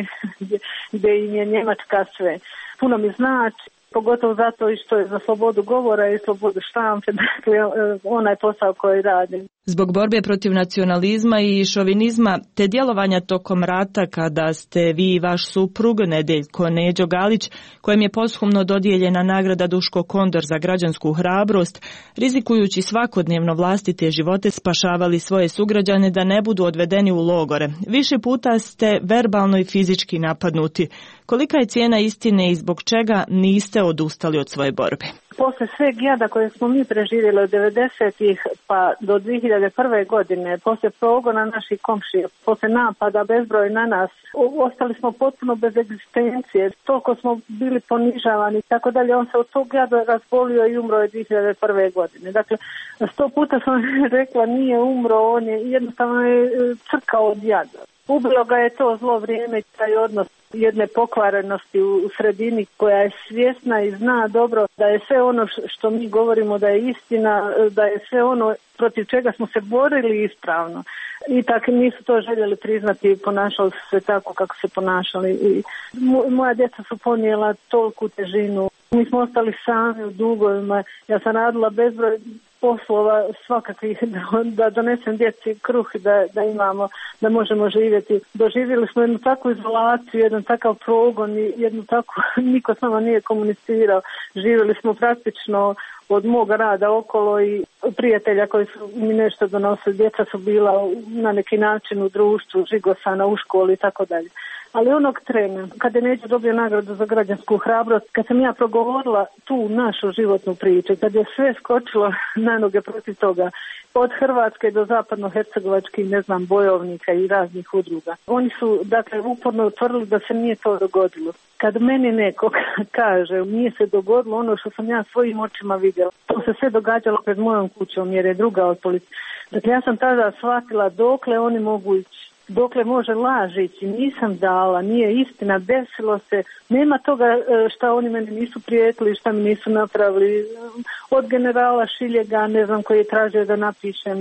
gdje im je Njemačka sve. Puno mi znači. Pogotovo zato i što je za slobodu govora i slobodu štampe, dakle onaj posao koji radim. Zbog borbe protiv nacionalizma i šovinizma te djelovanja tokom rata kada ste vi i vaš suprug Nedeljko Neđo Galić, kojem je posthumno dodijeljena nagrada Duško Kondor za građansku hrabrost, rizikujući svakodnevno vlastite živote spašavali svoje sugrađane da ne budu odvedeni u logore. Više puta ste verbalno i fizički napadnuti. Kolika je cijena istine i zbog čega niste odustali od svoje borbe? Posle sveg jada koje smo mi preživjeli od 90-ih pa do 2001. godine, posle progona naših komšija, posle napada bezbroj na nas, ostali smo potpuno bez egzistencije, toliko smo bili ponižavani i tako dalje. On se od tog jada razbolio i umro je 2001. godine. Dakle, 100 puta sam rekla nije umro, on je jednostavno crkao od jada. Ubilo ga je to zlo vrijeme, taj odnos jedne pokvarenosti u sredini koja je svjesna i zna dobro da je sve ono što mi govorimo da je istina, da je sve ono protiv čega smo se borili ispravno. I tako nisu to željeli priznati i ponašali su se tako kako se ponašali. I moja djeca su ponijela toliku težinu. Mi smo ostali sami u dugovima. Ja sam radila bezbroj poslova svakakvih da donesem djeci kruh i da imamo, da možemo živjeti. Doživjeli smo jednu takvu izolaciju, jedan takav progon i jednu takvu, niko s nama nije komunicirao. Živjeli smo praktično od moga rada okolo i prijatelja koji su mi nešto donosili. Djeca su bila na neki način u društvu, žigosana u školi i tako dalje. Ali onog trena, kada je Neđo dobio nagradu za građansku hrabrost, kad sam ja progovorila tu našu životnu priču, kad je sve skočilo na noge protiv toga, od Hrvatske do zapadnohercegovačkih, bojovnika i raznih udruga. Oni su, dakle, uporno utvrdili da se nije to dogodilo. Kad meni neko kaže nije se dogodilo ono što sam ja svojim očima vidjela, to se sve događalo pred mojom kućom jer je druga od policije. Dakle, ja sam tada shvatila dokle oni mogu ići. Dokle može laž ići, nisam dala, nije istina, desilo se, nema toga šta oni meni nisu prijetili, šta mi nisu napravili, od generala Šiljega, koji je tražio da napišem,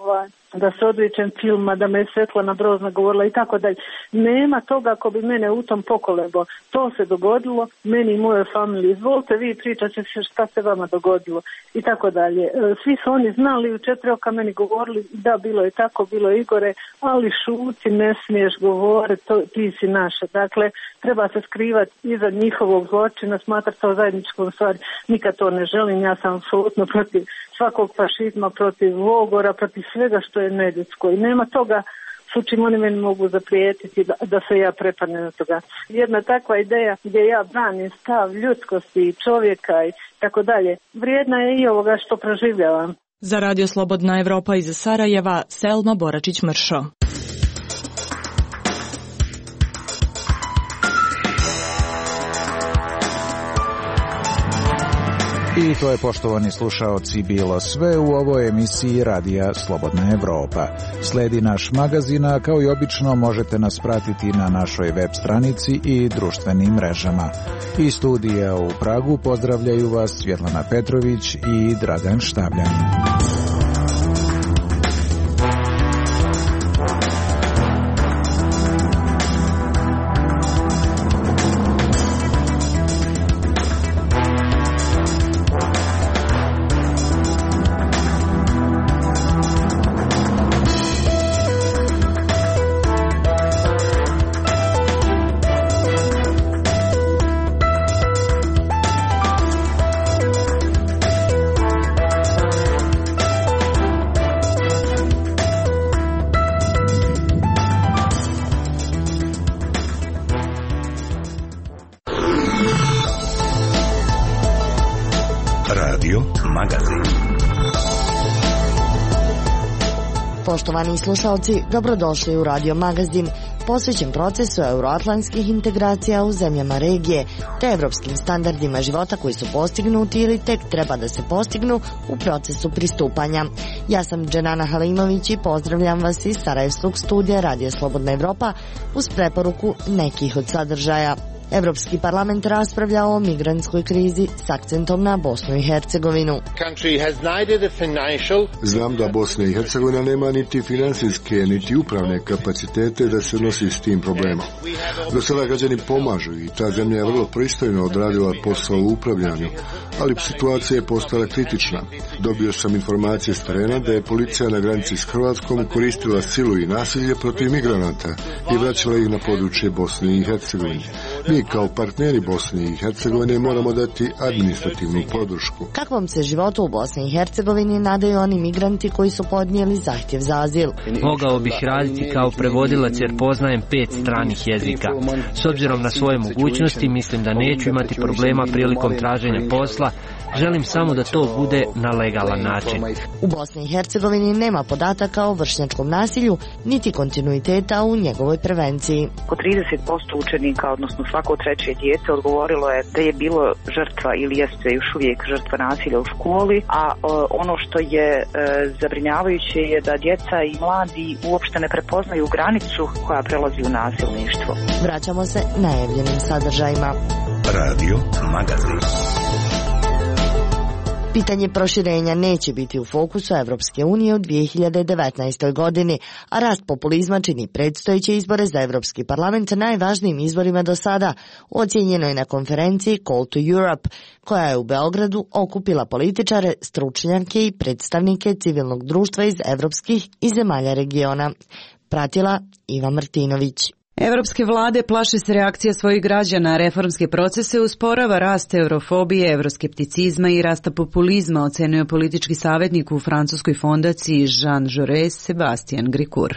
da se odričem filma, da me je Svetlana Brozna govorila i tako dalje. Nema toga ako bi mene u tom pokolebo. To se dogodilo, meni i mojoj familiji. Izvolite vi, pričat će se šta se vama dogodilo i tako dalje. Svi su oni znali, u 4 oka meni govorili da bilo je tako, bilo je Igore, ali šuti, ne smiješ govoriti, ti si naša. Dakle, treba se skrivati iza njihovog zločina, smatrati to zajedničkom stvari. Nikad to ne želim, ja sam apsolutno protiv svakog fašizma, protiv logora, protiv svega što je neljudsko. I nema toga s čim oni meni mogu zaprijetiti da se ja prepadnem na toga. Jedna takva ideja gdje ja branim stav ljudskosti i čovjeka i tako dalje, vrijedna je i ovoga što proživljavam. Za Radio Slobodna Evropa iz Sarajeva, Selma Boračić-Mršo. I to je, poštovani slušaoci, bilo sve u ovoj emisiji Radija Slobodna Evropa. Sledi naš magazin, a kao i obično možete nas pratiti na našoj web stranici i društvenim mrežama. Iz studija u Pragu pozdravljaju vas Svjetlana Petrović i Dragan Štavljan. Magazin. Poštovani slušalci, dobrodošli u Radio Magazin, posvećen procesu euroatlantskih integracija u zemljama regije, te evropskim standardima života koji su postignuti ili tek treba da se postignu u procesu pristupanja. Ja sam Dženana Halimović i pozdravljam vas iz Sarajevskog studija Radija Slobodna Evropa uz preporuku nekih od sadržaja. Evropski parlament raspravlja o migrantskoj krizi s akcentom na Bosnu i Hercegovinu. Znam da Bosna i Hercegovina nema niti finansijske, niti upravne kapacitete da se nosi s tim problemom. Do sada građani pomažu i ta zemlja je vrlo pristojno odradila posao u upravljanju, ali situacija je postala kritična. Dobio sam informacije s terena da je policija na granici s Hrvatskom koristila silu i nasilje protiv migranata i vraćala ih na područje Bosne i Hercegovine. Mi kao partneri Bosne i Hercegovine moramo dati administrativnu podršku. Kakvom se životu u Bosni i Hercegovini nadaju oni migranti koji su podnijeli zahtjev za azil? Mogao bih raditi kao prevodilac jer poznajem 5 stranih jezika. S obzirom na svoje mogućnosti mislim da neću imati problema prilikom traženja posla. Želim samo da to bude na legalan način. U Bosni i Hercegovini nema podataka o vršnjačkom nasilju, niti kontinuiteta u njegovoj prevenciji. Oko 30% učenika, odnosno svako treće dijete, odgovorilo je da je bilo žrtva ili jeste još uvijek žrtva nasilja u školi, a ono što je zabrinjavajuće je da djeca i mladi uopšte ne prepoznaju granicu koja prelazi u nasilništvo. Vraćamo se najavljenim sadržajima. Radio Magazin. Pitanje proširenja neće biti u fokusu Evropske unije u 2019. godini, a rast populizma čini predstojeće izbore za Evropski parlament najvažnijim izborima do sada, ocijenjeno je na konferenciji Call to Europe, koja je u Beogradu okupila političare, stručnjake i predstavnike civilnog društva iz evropskih i zemalja regiona. Pratila Iva Martinović. Evropske vlade plaše se reakcija svojih građana, a reformske procese usporava rast eurofobije, euroskepticizma i rasta populizma, ocenio politički savjetnik u francuskoj fondaciji Jean Jaurès Sebastian Gricourt.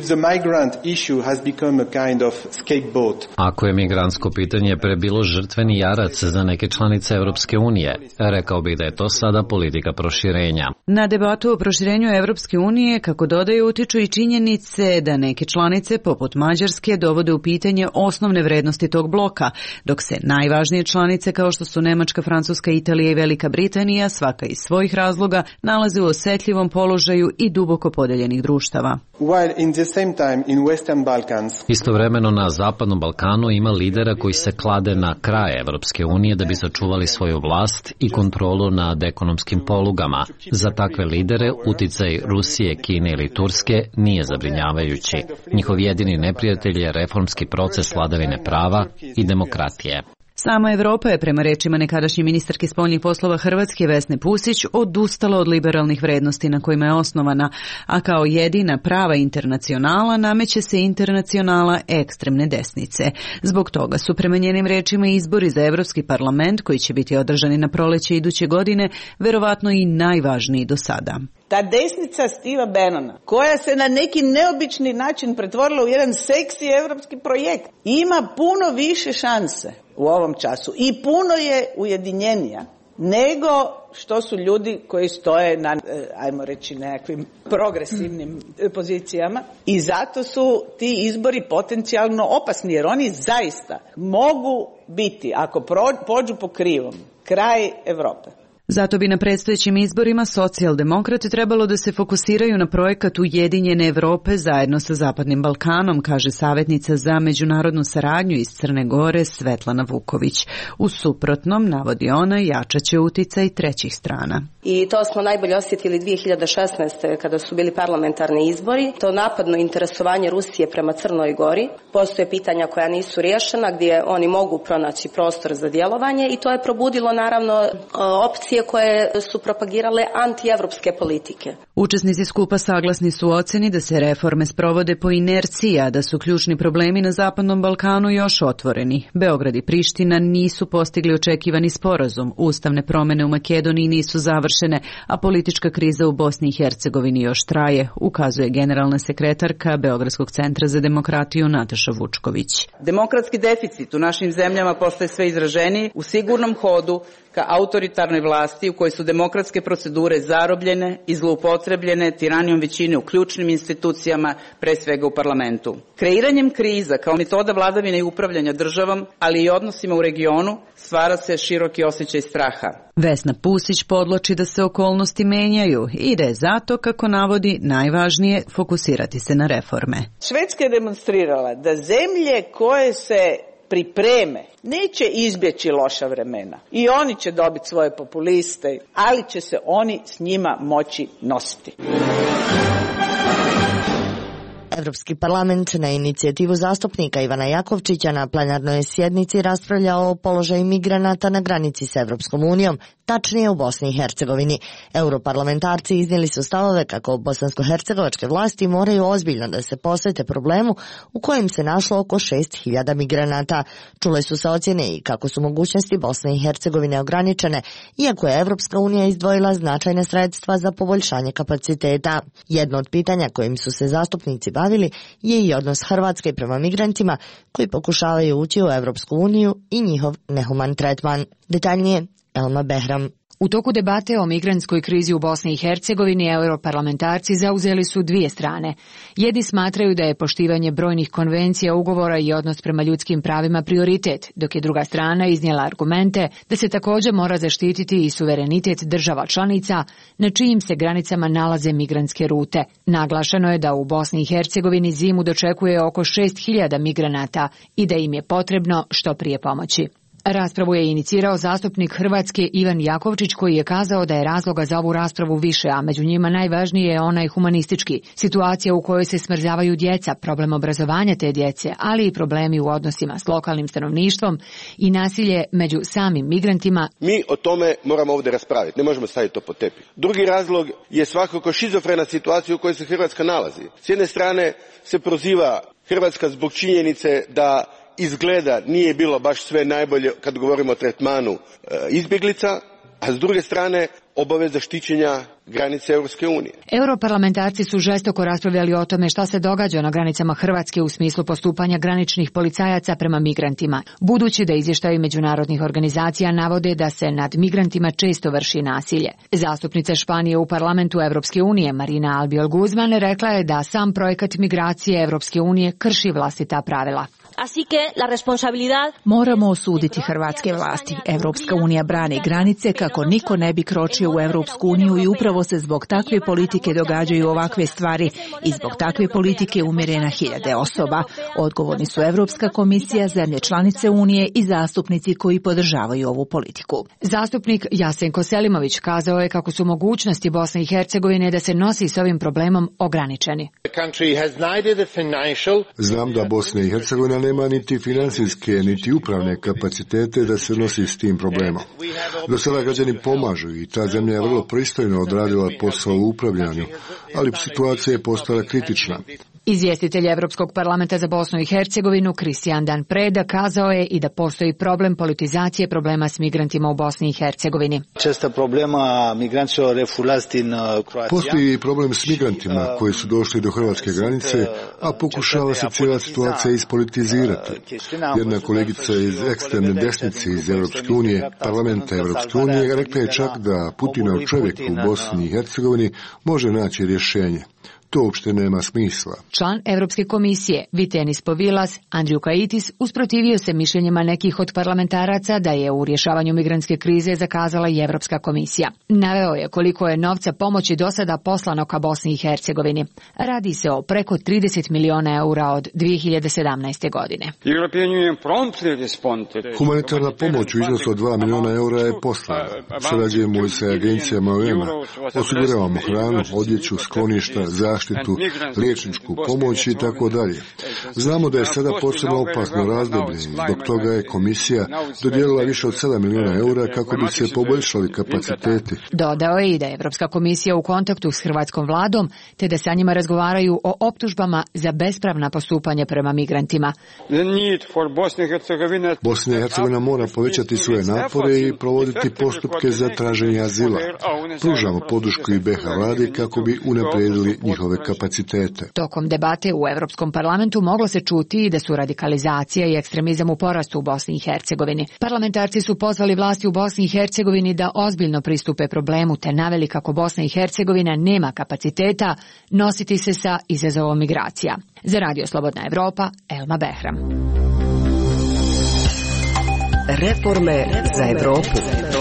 Ako je migrantsko pitanje prebilo žrtveni jarac za neke članice Evropske unije, rekao bih da je to sada politika proširenja. Na debatu o proširenju Evropske unije, kako dodaju, utiču i činjenice da neke članice, poput Mađarske, dovode u pitanje osnovne vrednosti tog bloka, dok se najvažnije članice, kao što su Nemačka, Francuska, Italija i Velika Britanija, svaka iz svojih razloga, nalaze u osjetljivom položaju i duboko podeljenih društava. Istovremeno na Zapadnom Balkanu ima lidera koji se klade na kraj Evropske unije da bi sačuvali svoju vlast i kontrolu nad ekonomskim polugama. Za takve lidere uticaj Rusije, Kine ili Turske nije zabrinjavajući. Njihov jedini neprijatelj je reformski proces vladavine prava i demokratije. Sama Evropa je, prema rečima nekadašnje ministarke spoljnih poslova Hrvatske Vesne Pusić, odustala od liberalnih vrednosti na kojima je osnovana, a kao jedina prava internacionala nameće se internacionala ekstremne desnice. Zbog toga su, prema njenim rečima, izbori za Evropski parlament, koji će biti održani na proleće iduće godine, verovatno i najvažniji do sada. Ta desnica Steva Bannona, koja se na neki neobični način pretvorila u jedan seksi evropski projekt, ima puno više šanse u ovom času i puno je ujedinjenija nego što su ljudi koji stoje na, ajmo reći, nekakvim progresivnim pozicijama, i zato su ti izbori potencijalno opasni, jer oni zaista mogu biti, ako pođu po krivom, kraj Evrope. Zato bi na predstojećim izborima socijaldemokrati trebalo da se fokusiraju na projekat Ujedinjene Evrope zajedno sa Zapadnim Balkanom, kaže savjetnica za međunarodnu saradnju iz Crne Gore Svetlana Vuković. U suprotnom, navodi ona, jačaće uticaj trećih strana. I to smo najbolje osjetili 2016. kada su bili parlamentarni izbori. To napadno interesovanje Rusije prema Crnoj Gori. Postoje pitanja koja nisu riješena, gdje oni mogu pronaći prostor za djelovanje, i to je probudilo naravno opcije koje su propagirale antievropske politike. Učesnici skupa saglasni su u ocjeni da se reforme sprovode po inerciji, a da su ključni problemi na Zapadnom Balkanu još otvoreni. Beograd i Priština nisu postigli očekivani sporazum, ustavne promjene u Makedoniji nisu završene, a politička kriza u Bosni i Hercegovini još traje, ukazuje generalna sekretarka Beogradskog centra za demokratiju Nataša Vučković. Demokratski deficit u našim zemljama postaje sve izraženiji u sigurnom hodu ka autoritarnoj vladi vlasti u kojoj su demokratske procedure zarobljene i zloupotrebljene tiranijom većine u ključnim institucijama, pre svega u parlamentu. Kreiranjem kriza kao metoda vladavine i upravljanja državom, ali i odnosima u regionu, stvara se široki osjećaj straha. Vesna Pusić podloči da se okolnosti menjaju i da je zato, kako navodi, najvažnije fokusirati se na reforme. Švedska je demonstrirala da zemlje koje se pripreme neće izbjeći loša vremena i oni će dobiti svoje populiste, ali će se oni s njima moći nositi. Evropski parlament na inicijativu zastupnika Ivana Jakovčića na plenarnoj sjednici raspravljao o položaju migranata na granici s Evropskom unijom, tačnije u Bosni i Hercegovini. Europarlamentarci iznijeli su stavove kako bosansko-hercegovačke vlasti moraju ozbiljno da se posvete problemu u kojem se našlo oko 6.000 migranata. Čule su se ocjene i kako su mogućnosti Bosne i Hercegovine ograničene, iako je Evropska unija izdvojila značajne sredstva za poboljšanje kapaciteta. Jedno od pitanja kojim su se zastupnici bavili je i odnos Hrvatske prema migrantima koji pokušavaju ući u Evropsku uniju i njihov nehuman tretman. Detaljnije, Elma Behram. U toku debate o migrantskoj krizi u Bosni i Hercegovini europarlamentarci zauzeli su dvije strane. Jedni smatraju da je poštivanje brojnih konvencija, ugovora i odnos prema ljudskim pravima prioritet, dok je druga strana iznijela argumente da se također mora zaštititi i suverenitet država članica na čijim se granicama nalaze migrantske rute. Naglašeno je da u Bosni i Hercegovini zimu dočekuje oko 6.000 migranata i da im je potrebno što prije pomoći. Raspravu je inicirao zastupnik Hrvatske Ivan Jakovčić, koji je kazao da je razloga za ovu raspravu više, a među njima najvažniji je onaj humanistički. Situacija u kojoj se smrzavaju djeca, problem obrazovanja te djece, ali i problemi u odnosima s lokalnim stanovništvom i nasilje među samim migrantima. Mi o tome moramo ovdje raspraviti, ne možemo staviti to pod tepih. Drugi razlog je svakako šizofrena situacija u kojoj se Hrvatska nalazi. S jedne strane se proziva Hrvatska zbog činjenice da izgleda nije bilo baš sve najbolje kad govorimo o tretmanu izbjeglica, a s druge strane obaveza štićenja granice Europske unije. Europarlamentarci su žestoko raspravljali o tome šta se događa na granicama Hrvatske u smislu postupanja graničnih policajaca prema migrantima, budući da izvještaji međunarodnih organizacija navode da se nad migrantima često vrši nasilje. Zastupnica Španije u parlamentu Europske unije Marina Albiol Guzman rekla je da sam projekat migracije Europske unije krši vlastita pravila. Moramo osuditi hrvatske vlasti. Evropska unija brani granice kako niko ne bi kročio u Evropsku uniju i upravo se zbog takve politike događaju ovakve stvari i zbog takve politike umire na hiljade osoba. Odgovorni su Evropska komisija, zemlje članice Unije i zastupnici koji podržavaju ovu politiku. Zastupnik Jasenko Selimović kazao je kako su mogućnosti Bosne i Hercegovine da se nosi s ovim problemom ograničeni. Znam da Bosna i Hercegovina nema niti financijske, niti upravne kapacitete da se nosi s tim problemom. Do sada građani pomažu i ta zemlja je vrlo pristojno odradila posao u upravljanju, ali situacija je postala kritična. Izvjestitelj Evropskog parlamenta za Bosnu i Hercegovinu Kristijan Dan Preda kazao je i da postoji problem politizacije problema s migrantima u Bosni i Hercegovini. Postoji problem s migrantima koji su došli do hrvatske granice, a pokušava se cijela situacija ispolitizirati. Jedna kolegica iz ekstremne desnice iz Evropske unije, parlamenta Evropske unije, rekla je čak da Putinov čovjek u Bosni i Hercegovini može naći rješenje. To uopšte nema smisla. Član Evropske komisije Vitenis Povilas Andriukaitis usprotivio se mišljenjima nekih od parlamentaraca da je u rješavanju migrantske krize zakazala i Evropska komisija. Naveo je koliko je novca pomoći do sada poslano ka Bosni i Hercegovini. Radi se o preko 30 miliona eura od 2017. godine. Humanitarna pomoć u iznosu od 2 miliona eura je poslana. Surađujemo i sa agencijama UN-a. Osiguravamo hranu, odjeću, skloništa, zaštitu, liječničku pomoć i tako dalje. Znamo da je sada posebno opasno razdoblje i zbog toga je komisija dodijelila više od 7 miliona eura kako bi se poboljšali kapaciteti. Dodao je i da je Evropska komisija u kontaktu s hrvatskom vladom, te da sa njima razgovaraju o optužbama za bespravna postupanja prema migrantima. Bosna i Hercegovina mora povećati svoje napore i provoditi postupke za traženje azila. Pružamo podršku i BiH vladi kako bi unaprijedili njihov njihove kapacitete. Tokom debate u Evropskom parlamentu moglo se čuti da su radikalizacija i ekstremizam u porastu u Bosni i Hercegovini. Parlamentarci su pozvali vlasti u Bosni i Hercegovini da ozbiljno pristupe problemu te naveli kako Bosna i Hercegovina nema kapaciteta nositi se sa izazovom migracija. Za Radio Slobodna Evropa, Elma Behram. Reforme za Evropu.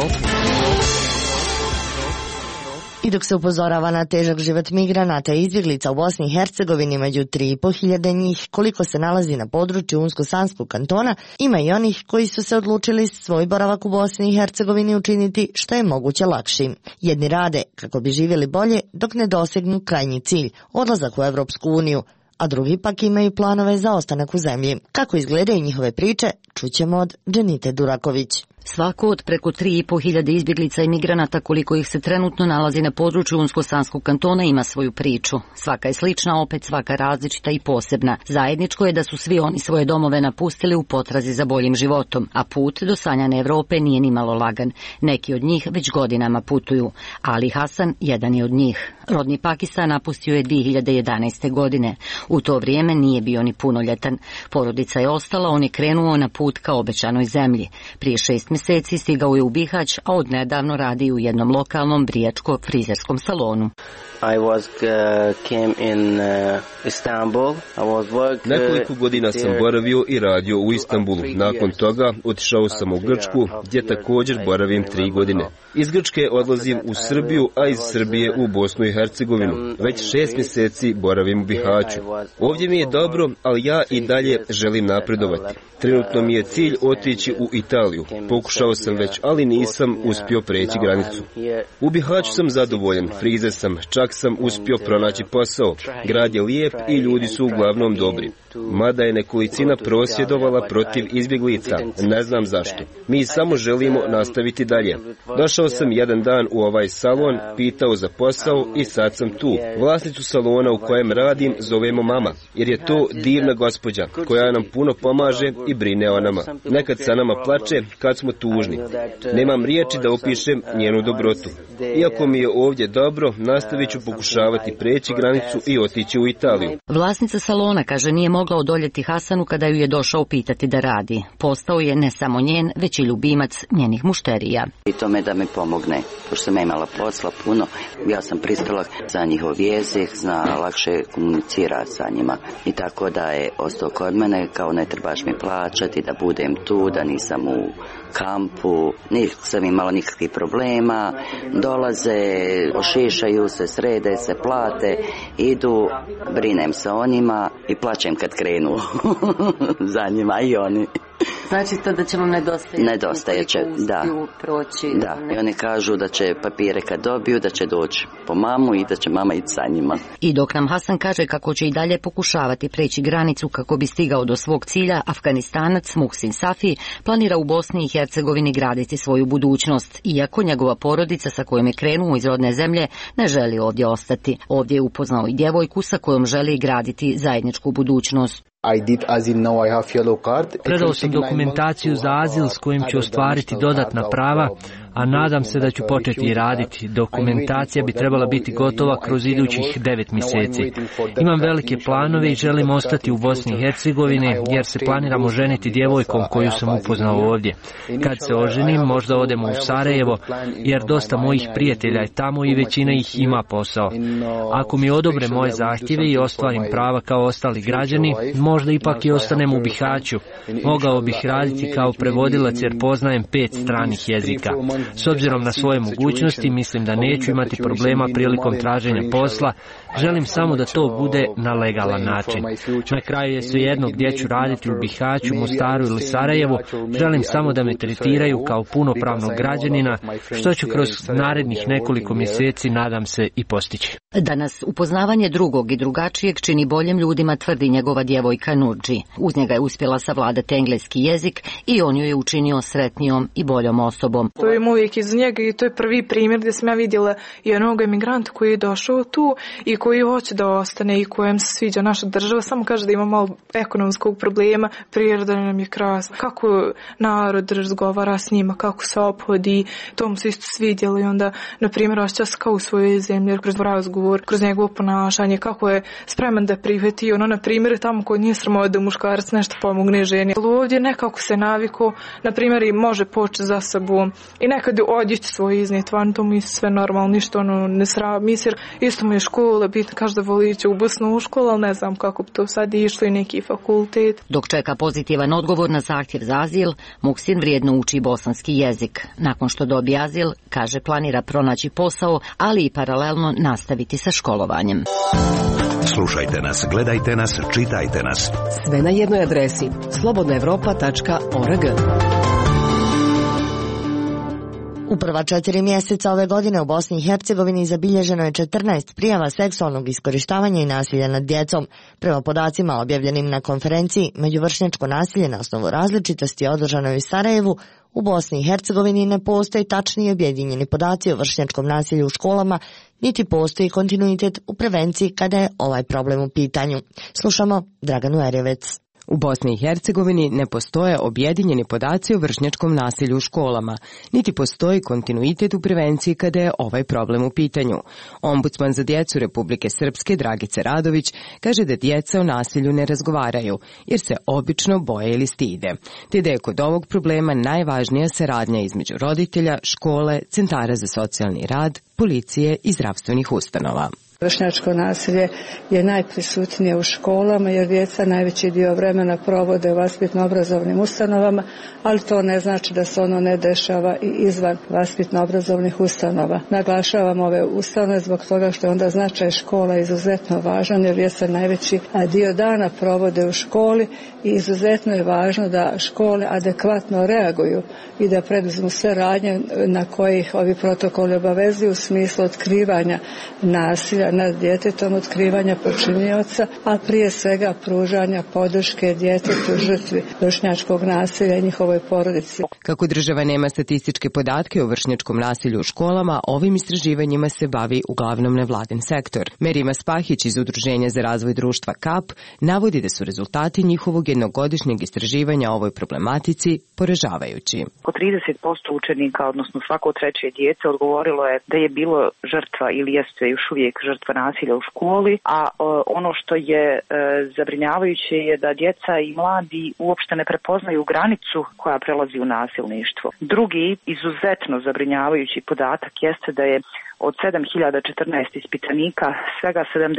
I dok se upozorava na težak život migranata i izbjeglica u Bosni i Hercegovini među 3.500 njih, koliko se nalazi na području Unsko-Sanskog kantona, ima i onih koji su se odlučili svoj boravak u Bosni i Hercegovini učiniti što je moguće lakšim. Jedni rade kako bi živjeli bolje dok ne dosegnu krajnji cilj, odlazak u Evropsku uniju, a drugi pak imaju planove za ostanak u zemlji. Kako izgledaju njihove priče, čućemo od Dženite Duraković. Svako od preko 3.500 izbjeglica i migranata koliko ih se trenutno nalazi na području Unsko-Sanskog kantona ima svoju priču. Svaka je slična, opet svaka različita i posebna. Zajedničko je da su svi oni svoje domove napustili u potrazi za boljim životom, a put do sanjane Evrope nije ni malo lagan. Neki od njih već godinama putuju. Ali Hasan jedan je od njih. Rodni Pakistan napustio je 2011. godine. U to vrijeme nije bio ni punoljetan. Porodica je ostala, on je krenuo na put ka obećanoj zemlji. Prije 6 mjeseci stigao je u Bihać, a odnedavno radi u jednom lokalnom brijačko-frizerskom salonu. Nekoliko godina sam boravio i radio u Istanbulu. Nakon toga otišao sam u Grčku, gdje također boravim 3 godine. Iz Grčke odlazim u Srbiju, a iz Srbije u Bosnu i Hercegovinu. Već 6 mjeseci boravim u Bihaću. Ovdje mi je dobro, ali ja i dalje želim napredovati. Trenutno mi je cilj otići u Italiju. Pokušao sam već, ali nisam uspio preći granicu. U Bihaću sam zadovoljan, frizer sam, čak sam uspio pronaći posao. Grad je lijep i ljudi su uglavnom dobri. Mada je nekolicina prosvjedovala protiv izbjeglica, ne znam zašto. Mi samo želimo nastaviti dalje. Došao sam jedan dan u ovaj salon, pitao za posao i sad sam tu. Vlasnicu salona u kojem radim zovemo mama, jer je to divna gospođa koja nam puno pomaže i brine o nama. Nekad sa nama plače kad smo tužni. Nemam riječi da opišem njenu dobrotu. Iako mi je ovdje dobro, nastavit ću pokušavati preći granicu i otići u Italiju. Vlasnica salona kaže nije mogla odoljeti Hasanu kada ju je došao pitati da radi. Postao je ne samo njen, već i ljubimac njenih mušterija. I tome da mi pomogne, pošto sam imala posla puno, ja sam pristala za njihov jezik, zna lakše komunicirati sa njima. I tako da je ostao kod mene, kao ne trebaš mi plaćati, da budem tu, da nisam u kampu, nisam imala nikakvih problema, dolaze, ošišaju se, srede se, plate, idu, brinem se o njima i plaćem kad krenu za njima i oni. Znači to da će vam nedostajat će, da. Da, i oni kažu da će papire kad dobiju, da će doći po mamu i da će mama ići sa njima. I dok nam Hasan kaže kako će i dalje pokušavati preći granicu kako bi stigao do svog cilja, Afganistanac Muhsin Safi planira u Bosni i Hercegovini graditi svoju budućnost, iako njegova porodica sa kojom je krenuo iz rodne zemlje ne želi ovdje ostati. Ovdje je upoznao i djevojku sa kojom želi graditi zajedničku budućnost. Predao sam dokumentaciju za azil s kojim ću ostvariti dodatna prava, a nadam se da ću početi raditi. Dokumentacija bi trebala biti gotova kroz idućih 9 mjeseci. Imam velike planove i želim ostati u Bosni i Hercegovini jer se planiram oženiti djevojkom koju sam upoznao ovdje. Kad se oženim, možda odemo u Sarajevo jer dosta mojih prijatelja je tamo i većina ih ima posao. Ako mi odobre moje zahtjeve i ostvarim prava kao ostali građani, možda ipak i ostanem u Bihaću. Mogao bih raditi kao prevodilac jer poznajem 5 stranih jezika. S obzirom na svoje mogućnosti, mislim da neću imati problema prilikom traženja posla. Želim samo da to bude na legalan način. Na kraju je svejedno gdje ću raditi, u Bihaću, Mostaru ili Sarajevu. Želim samo da me tretiraju kao punopravnog građanina, što ću kroz narednih nekoliko mjeseci, nadam se, i postići. Danas upoznavanje drugog i drugačijeg čini boljim ljudima, tvrdi njegova djevojka Nurđi. Uz njega je uspjela savladati engleski jezik i on ju je učinio sretnijom i boljom osobom. To je uvijek iz njega i to je prvi primjer gdje sam ja vidjela jednog emigranta koji je došao tu i koji hoće da ostane i kojem se sviđa naša država, samo kaže da ima malo ekonomskog problema, priroda nam je krasna, kako narod razgovara s njima, kako se ophodi, to mu se isto svidjelo i onda, na primjer, osjeća se kao u svojoj zemlji, kroz razgovor, kroz njegovo ponašanje, kako je spreman da prihvati, ono, na primjer, tamo koji nije sramota da muškarac nešto pomogne ženi. Ali ovdje nekako se naviko, na primjer, i može početi za sobom i nekad odjeći svoj iznijet van, to mi je sve normalno, ništa ono ne sram, misir, isto mu je škola, bitno kaže da voli ići u Bosnu u školu, ali ne znam kako bi to sad išlo i neki fakultet. Dok čeka pozitivan odgovor na zahtjev za azil, Muksin vrijedno uči bosanski jezik. Nakon što dobije azil, kaže planira pronaći posao, ali i paralelno nastaviti sa školovanjem. Slušajte nas, gledajte nas, čitajte nas. Sve na jednoj adresi slobodnaevropa.org. U prva 4 mjeseca ove godine u Bosni i Hercegovini zabilježeno je 14 prijava seksualnog iskorištavanja i nasilja nad djecom. Prema podacima objavljenim na konferenciji Međuvršnjačko nasilje na osnovu različitosti održanoj u Sarajevu, u Bosni i Hercegovini ne postoji tačni i objedinjeni podaci o vršnjačkom nasilju u školama, niti postoji kontinuitet u prevenciji kada je ovaj problem u pitanju. Slušamo Draganu Erjevec. U Bosni i Hercegovini ne postoje objedinjeni podaci o vršnjačkom nasilju u školama, niti postoji kontinuitet u prevenciji kada je ovaj problem u pitanju. Ombudsman za djecu Republike Srpske Dragica Radović kaže da djeca o nasilju ne razgovaraju, jer se obično boje ili stide, te da je kod ovog problema najvažnija saradnja između roditelja, škole, centara za socijalni rad, policije i zdravstvenih ustanova. Vršnjačko nasilje je najprisutnije u školama jer djeca najveći dio vremena provode u vaspitno-obrazovnim ustanovama, ali to ne znači da se ono ne dešava i izvan vaspitno-obrazovnih ustanova. Naglašavam ove ustanove zbog toga što je onda značaj škola izuzetno važan jer djeca najveći dio dana provode u školi i izuzetno je važno da škole adekvatno reaguju i da preduzmu sve radnje na kojih ovi protokoli obavezuju u smislu otkrivanja nasilja nad djetetom, otkrivanja počinioca, a prije svega pružanja podrške djetetu žrtvi vršnjačkog nasilja i njihovoj porodici. Kako država nema statističke podatke o vršnjačkom nasilju u školama, ovim istraživanjima se bavi uglavnom nevladin sektor. Merima Spahić iz Udruženja za razvoj društva KAP navodi da su rezultati njihovog jednogodišnjeg istraživanja o ovoj problematici poražavajući. Oko 30% učenika, odnosno svako treće dijete, odgovorilo je da je bilo žrtva ili jeste još uvijek žrtva nasilja u školi, a ono što je zabrinjavajuće je da djeca i mladi uopšte ne prepoznaju granicu koja prelazi u nasilništvo. Drugi izuzetno zabrinjavajući podatak jeste da je od 7014 ispitanika svega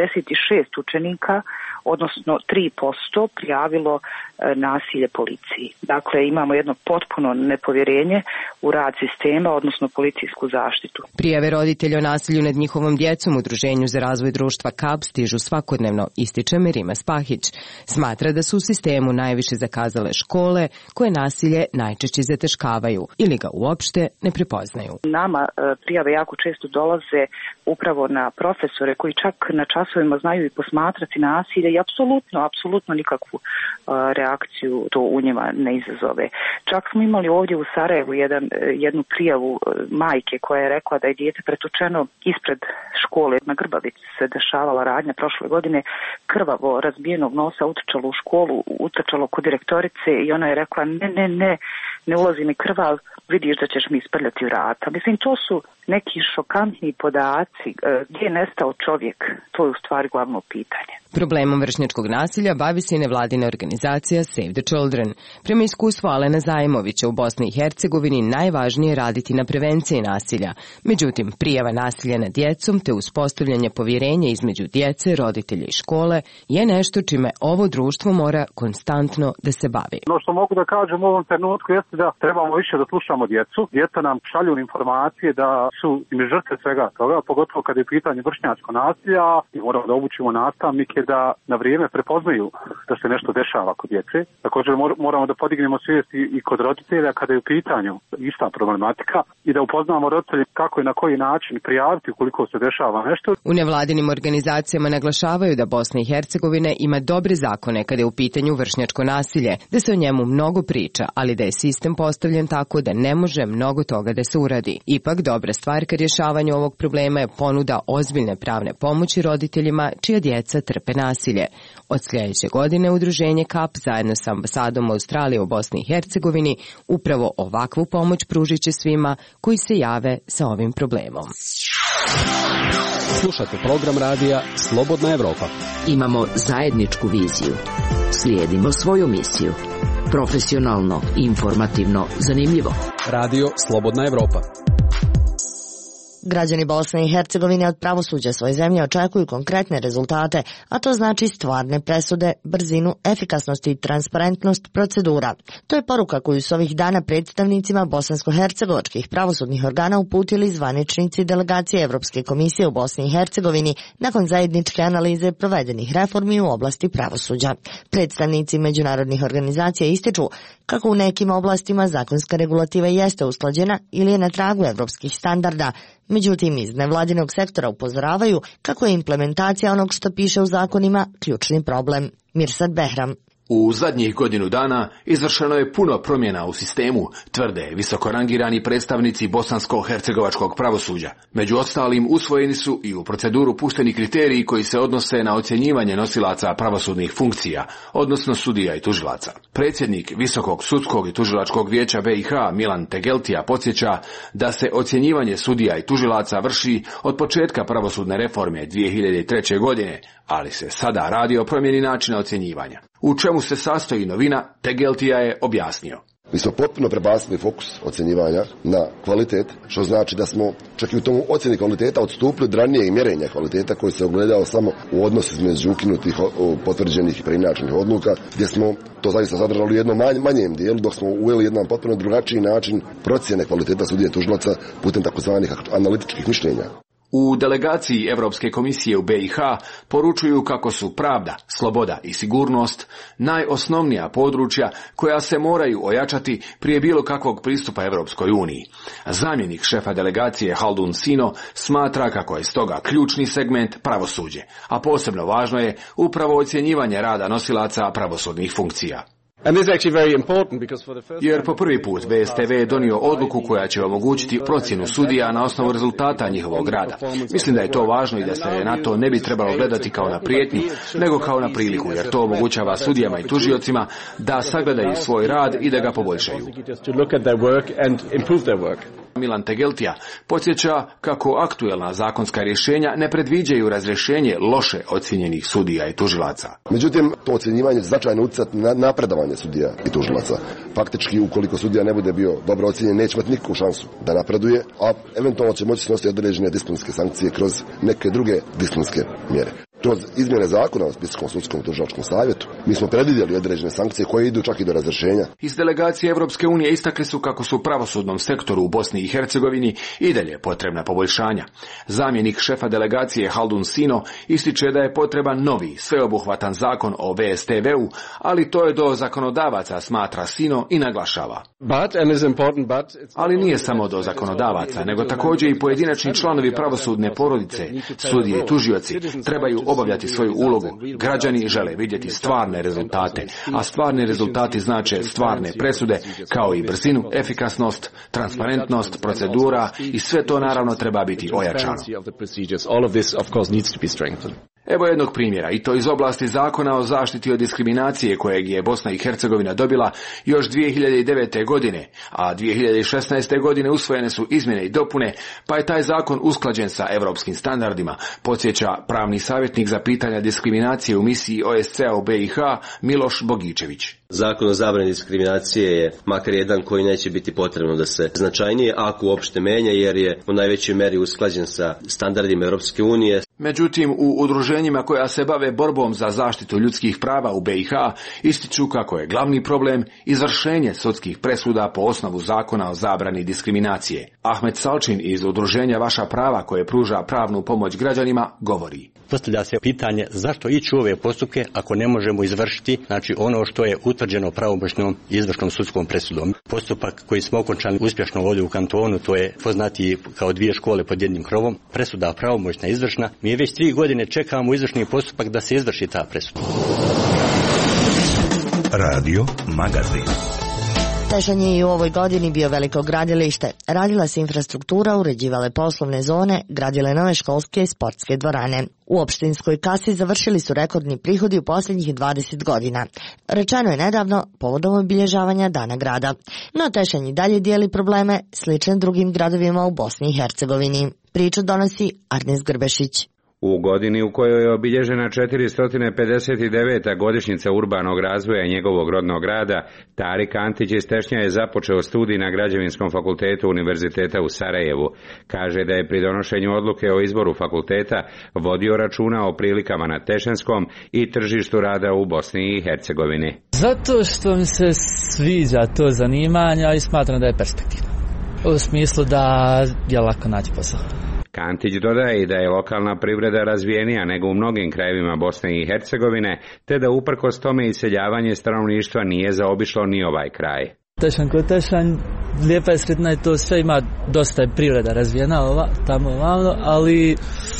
76 učenika, odnosno 3%, prijavilo nasilje policiji. Dakle, imamo jedno potpuno nepovjerenje u rad sistema, odnosno policijsku zaštitu. Prijave roditelja o nasilju nad njihovom djecom u Udruženju za razvoj društva KAP stižu svakodnevno, ističe Merima Spahić. Smatra da su u sistemu najviše zakazale škole koje nasilje najčešće zateškavaju ili ga uopšte ne prepoznaju. Nama prijave jako često dolaze upravo na profesore koji čak na časovima znaju i posmatrati nasilje i apsolutno nikakvu reakciju to u njima ne izazove. Čak smo imali ovdje u Sarajevu jednu prijavu majke koja je rekla da je dijete pretočeno ispred škole. Na Grbavici se dešavala radnja prošle godine, krvavo razbijenog nosa utrčalo u školu, utrčalo kod direktorice i ona je rekla ne ulazi mi krvav, vidiš da ćeš mi isprljati vrata. Mislim, to su neki šokantni podaci. Gdje je nestao čovjek? To je u stvari glavno pitanje. Problemom vršnjačkog nasilja bavi se i nevladina organizacija Save the Children. Prema iskustvu Alena Zajmovića u Bosni i Hercegovini najvažnije je raditi na prevenciji nasilja. Međutim, prijava nasilja nad djecom te uspostavljanje povjerenja između djece, roditelja i škole je nešto čime ovo društvo mora konstantno da se bavi. Ono što mogu da kažem u ovom trenutku jeste da trebamo više da slušamo djecu. Djeca nam šalju informacije da su im žrtve svega toga, pogotovo kad je u pitanju vršnjačko nasilja, i moramo da obučimo nastavnike da na vrijeme prepoznaju da se nešto dešava kod djece. Također moramo da podignemo svijest i kod roditelja kada je u pitanju ista problematika i da upoznamo roditelje kako i na koji način prijaviti ukoliko se dešava nešto. U nevladinim organizacijama naglašavaju da Bosna i Hercegovina ima dobre zakone kada je u pitanju vršnjačko nasilje, da se o njemu mnogo priča, ali da je sistem postavljen tako da ne može mnogo toga da se uradi. Ipak, dobra stvar ka rješavanju ovog problema je ponuda ozbiljne pravne pomoći roditeljima čija djeca trpe nasilje. Od sljedeće godine udruženje KAP zajedno sa ambasadom Australije u Bosni i Hercegovini upravo ovakvu pomoć pružit će svima koji se jave sa ovim problemom. Slušate program radija Slobodna Evropa. Imamo zajedničku viziju. Slijedimo svoju misiju. Profesionalno, informativno, zanimljivo. Radio Slobodna Evropa. Građani Bosne i Hercegovine od pravosuđa svoje zemlje očekuju konkretne rezultate, a to znači stvarne presude, brzinu, efikasnost i transparentnost procedura. To je poruka koju su ovih dana predstavnicima bosansko-hercegovačkih pravosudnih organa uputili zvaničnici delegacije Evropske komisije u Bosni i Hercegovini nakon zajedničke analize provedenih reformi u oblasti pravosuđa. Predstavnici međunarodnih organizacija ističu kako u nekim oblastima zakonska regulativa jeste usklađena ili je na tragu evropskih standarda. Međutim, iz nevladinog sektora upozoravaju kako je implementacija onog što piše u zakonima ključni problem. Mirsad Behram. U zadnjih godinu dana izvršeno je puno promjena u sistemu, tvrde visokorangirani predstavnici bosansko-hercegovačkog pravosuđa. Među ostalim usvojeni su i u proceduru pušteni kriteriji koji se odnose na ocjenjivanje nosilaca pravosudnih funkcija, odnosno sudija i tužilaca. Predsjednik Visokog sudskog i tužilačkog vijeća BiH Milan Tegeltija podsjeća da se ocjenjivanje sudija i tužilaca vrši od početka pravosudne reforme 2003. godine, ali se sada radi o promjeni načina ocjenjivanja. U čemu se sastoji novina, Tegeltija je objasnio. Mi smo potpuno prebacili fokus ocjenjivanja na kvalitet, što znači da smo čak i u tom ocjeni kvaliteta odstupili od ranijeg mjerenja kvaliteta koji se ogledao samo u odnosu između ukinutih, potvrđenih i preinačenih odluka, gdje smo to zaista zadržali u jednom manjem dijelu, dok smo uveli jedan potpuno drugačiji način procjene kvaliteta sudija i tužilaca putem takozvanih analitičkih mišljenja. U delegaciji Europske komisije u BiH poručuju kako su pravda, sloboda i sigurnost najosnovnija područja koja se moraju ojačati prije bilo kakvog pristupa Europskoj uniji. Zamjenik šefa delegacije Haldun Sino smatra kako je stoga ključni segment pravosuđe, a posebno važno je upravo ocjenjivanje rada nosilaca pravosudnih funkcija. Jer po prvi put BSTV je donio odluku koja će omogućiti procjenu sudija na osnovu rezultata njihovog rada. Mislim da je to važno i da se na to ne bi trebalo gledati kao na prijetnju, nego kao na priliku, jer to omogućava sudijama i tužiocima da sagledaju svoj rad i da ga poboljšaju. Milan Tegeltija podsjeća kako aktuelna zakonska rješenja ne predviđaju razrješenje loše ocjenjenih sudija i tužilaca. Međutim, to ocjenjivanje značajno utjecati na napredovanje sudija i tužilaca. Faktički, ukoliko sudija ne bude bio dobro ocjenjen, neće imati nikakvu šansu da napreduje, a eventualno će moći snositi određene disciplinske sankcije kroz neke druge disciplinske mjere. Kroz izmjene zakona o Visokom sudskom tužilačkom savjetu mi smo predvidjeli određene sankcije koje idu čak i do razrješenja. Iz delegacije Europske unije istakli su kako su pravosudnom sektoru u Bosni i Hercegovini i dalje potrebna poboljšanja. Zamjenik šefa delegacije Haldun Sino ističe da je potreban novi, sveobuhvatan zakon o VSTV-u, ali to je do zakonodavaca, smatra Sino i naglašava. Ali nije samo do zakonodavaca, nego također i pojedinačni članovi pravosudne porodice, sudije i tužioci trebaju obavljati svoju ulogu. Građani žele vidjeti stvarne rezultate, a stvarni rezultati znače stvarne presude, kao i brzinu, efikasnost, transparentnost, procedura i sve to naravno treba biti ojačano. Evo jednog primjera, i to iz oblasti zakona o zaštiti od diskriminacije kojeg je Bosna i Hercegovina dobila još 2009. godine, a 2016. godine usvojene su izmjene i dopune, pa je taj zakon usklađen sa europskim standardima, podsjeća pravni savjetnik za pitanja diskriminacije u misiji OSCE-a u BiH Miloš Bogičević. Zakon o zabrani diskriminacije je makar jedan koji neće biti potrebno da se značajnije, ako uopšte menja, jer je u najvećoj meri usklađen sa standardima Europske unije. Međutim, u udruženjima koja se bave borbom za zaštitu ljudskih prava u BiH ističu kako je glavni problem izvršenje sudskih presuda po osnovu zakona o zabrani diskriminacije. Ahmet Salčin iz udruženja Vaša prava koje pruža pravnu pomoć građanima govori. Postavlja se pitanje zašto ići u ove postupke ako ne možemo izvršiti ono što je utvrđeno pravomoćnom izvršnom sudskom presudom. Postupak koji smo okončali uspješno ovdje u kantonu, to je poznati kao 2 škole pod jednim krovom, presuda pravomoćna izvršna. Mi već 3 godine čekamo izvršni postupak da se izvrši ta presuda. Radio Magazin. Tešanj je i u ovoj godini bio veliko gradilište. Radila se infrastruktura, uređivale poslovne zone, gradile nove školske i sportske dvorane. U opštinskoj kasi završili su rekordni prihodi u posljednjih 20 godina. Rečeno je nedavno povodom obilježavanja Dana grada. No Tešanj i dalje dijeli probleme slične drugim gradovima u Bosni i Hercegovini. Priču donosi Arnes Grbešić. U godini u kojoj je obilježena 459. godišnjica urbanog razvoja njegovog rodnog grada, Tarik Antić iz Tešnja je započeo studij na Građevinskom fakultetu Univerziteta u Sarajevu. Kaže da je pri donošenju odluke o izboru fakulteta vodio računa o prilikama na Tešanskom i tržištu rada u Bosni i Hercegovini. Zato što mi se sviđa to zanimanje i smatram da je perspektivno. U smislu da je lako naći posao. Kantić dodaje i da je lokalna privreda razvijenija nego u mnogim krajevima Bosne i Hercegovine, te da uprkos tome iseljavanje stanovništva nije zaobišlo ni ovaj kraj. Tešanj ko Tešanj, lijepa je sredina i to sve ima, dosta je privreda razvijena tamo ovamo, ali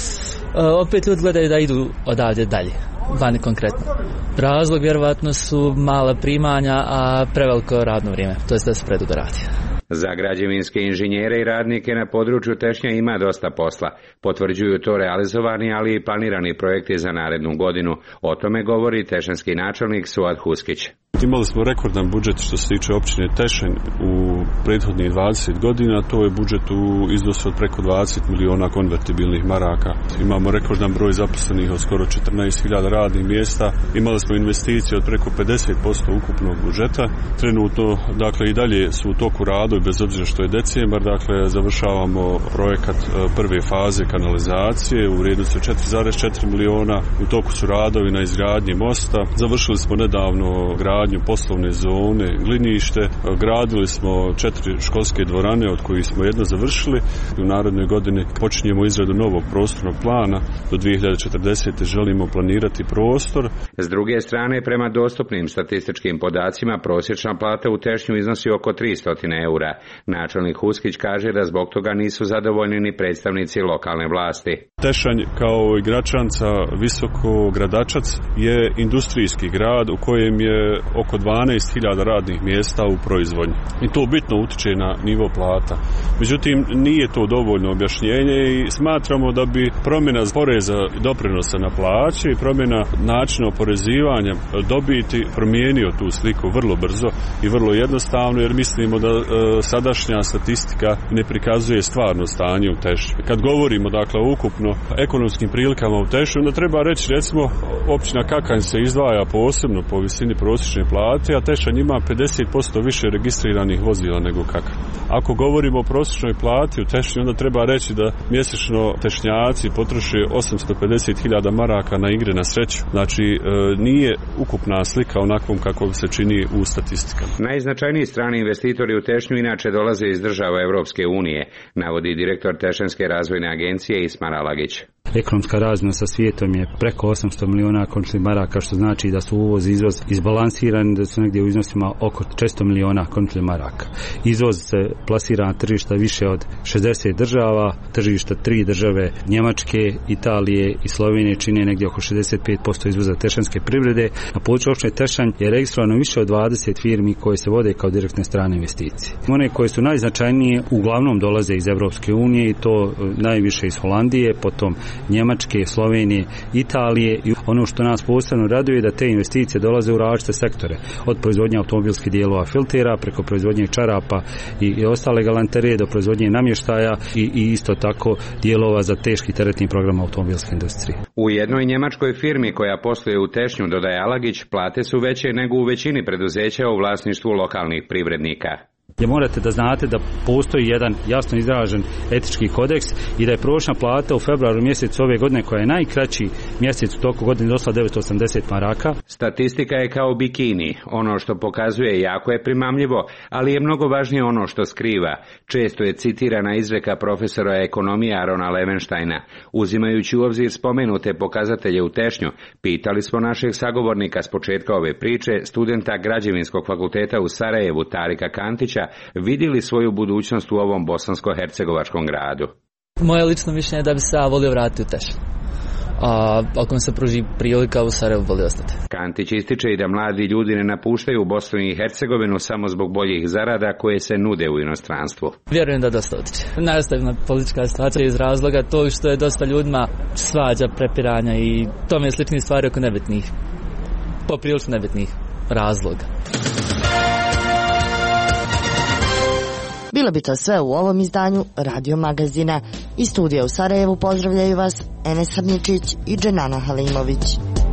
opet ljudi gledaju da idu odavde dalje, vani konkretno. Razlog vjerovatno su mala primanja, a preveliko radno vrijeme, to je da se predugo radi. Za građevinske inženjere i radnike na području Tešnja ima dosta posla. Potvrđuju to realizovani, ali i planirani projekti za narednu godinu. O tome govori tešanski načelnik Suad Huskić. Imali smo rekordan budžet što se tiče općine Tešanj u prethodnih 20 godina, to je budžet u iznosu od preko 20 miliona konvertibilnih maraka. Imamo rekordan broj zaposlenih od skoro 14.000 radnih mjesta, imali smo investicije od preko 50% ukupnog budžeta. Trenutno, dakle, i dalje su u toku rada, bez obzira što je decembar, dakle, završavamo projekat prve faze kanalizacije u vrijednosti od 4,4 miliona, u toku su radovi na izgradnji mosta, završili smo nedavno gradnju poslovne zone, glinište, gradili smo 4 školske dvorane od kojih smo jedno završili. U narednoj godini počinjemo izradu novog prostornog plana, do 2040. želimo planirati prostor. S druge strane, prema dostupnim statističkim podacima, prosječna plata u Tešnju iznosi oko 300 eura. Načelnik Huskić kaže da zbog toga nisu zadovoljni ni predstavnici lokalne vlasti. Tešanj kao i Gračanca, Visoko, Gradačac je industrijski grad u kojem je oko 12.000 radnih mjesta u proizvodnji. I to bitno utiče na nivo plata. Međutim, nije to dovoljno objašnjenje i smatramo da bi promjena poreza i doprinosa na plaće i promjena načina oporezivanja dobiti promijenio tu sliku vrlo brzo i vrlo jednostavno, jer mislimo da sadašnja statistika ne prikazuje stvarno stanje u Tešnju. Kad govorimo, dakle, o ukupno ekonomskim prilikama u Tešnju, onda treba reći, recimo, općina Kakanj se izdvaja posebno po visini prosječne plate, a Tešanj ima 50% više registriranih vozila nego Kakanj. Ako govorimo o prosječnoj plati u Tešnju, onda treba reći da mjesečno Tešnjaci potroše 850.000 maraka na igre na sreću. Znači, nije ukupna slika onakvom kako se čini u statistikama. Najznačajniji strani investitori u Tešnju inače dolaze iz država Europske unije, navodi direktor Tešanjske razvojne agencije Ismar Alagić. Ekonomska razmjena sa svijetom je preko 800 miliona končnih maraka, što znači da su uvoz i izvoz izbalansirani, da su negdje u iznosima oko 400 miliona končnih maraka. Izvoz se plasira na tržišta više od 60 država, tržišta 3 države, Njemačke, Italije i Slovenije čine negdje oko 65% izvoza tešanjske privrede. Na području općine Tešanj je registrovano više od 20 firmi koje se vode kao direktne strane investicije. One koje su najznačajnije uglavnom dolaze iz Europske unije i to najviše iz Holandije, potom Njemačke, Slovenije, Italije, i ono što nas posebno raduje da te investicije dolaze u različite sektore, od proizvodnje automobilskih dijelova filtera preko proizvodnje čarapa i ostale galanterije do proizvodnje namještaja i isto tako dijelova za teški teretni program automobilske industrije. U jednoj njemačkoj firmi koja posluje u Tešnju, dodaje Alagić, plate su veće nego u većini preduzeća u vlasništvu lokalnih privrednika. gdje morate da znate da postoji jedan jasno izražen etički kodeks i da je prosječna plata u februaru mjesecu ove godine, koja je najkraći mjesec u toku godine, dosla 980 maraka. Statistika je kao bikini. Ono što pokazuje jako je primamljivo, ali je mnogo važnije ono što skriva. Često je citirana izreka profesora ekonomije Arona Levenštajna. Uzimajući u obzir spomenute pokazatelje u Tešnju, pitali smo našeg sagovornika s početka ove priče, studenta Građevinskog fakulteta u Sarajevu Tarika Kantića, vidi li svoju budućnost u ovom bosansko-hercegovačkom gradu. Moje lično mišljenje je da bi se ja volio vratiti u Tešnju. A ako mi se pruži prilika, u Sarajevu volio ostati. Kantić ističe i da mladi ljudi ne napuštaju Bosnu i Hercegovinu samo zbog boljih zarada koje se nude u inostranstvu. Vjerujem da dosta otiče. Nastavna politička situacija iz razloga to što je dosta ljudima svađa, prepiranja i tome sličnih stvari oko nebitnih, poprilično nebitnih razloga. Bilo bi to sve u ovom izdanju Radio Magazina. Iz studija u Sarajevu pozdravljaju vas Enes Hadničić i Dženana Halimović.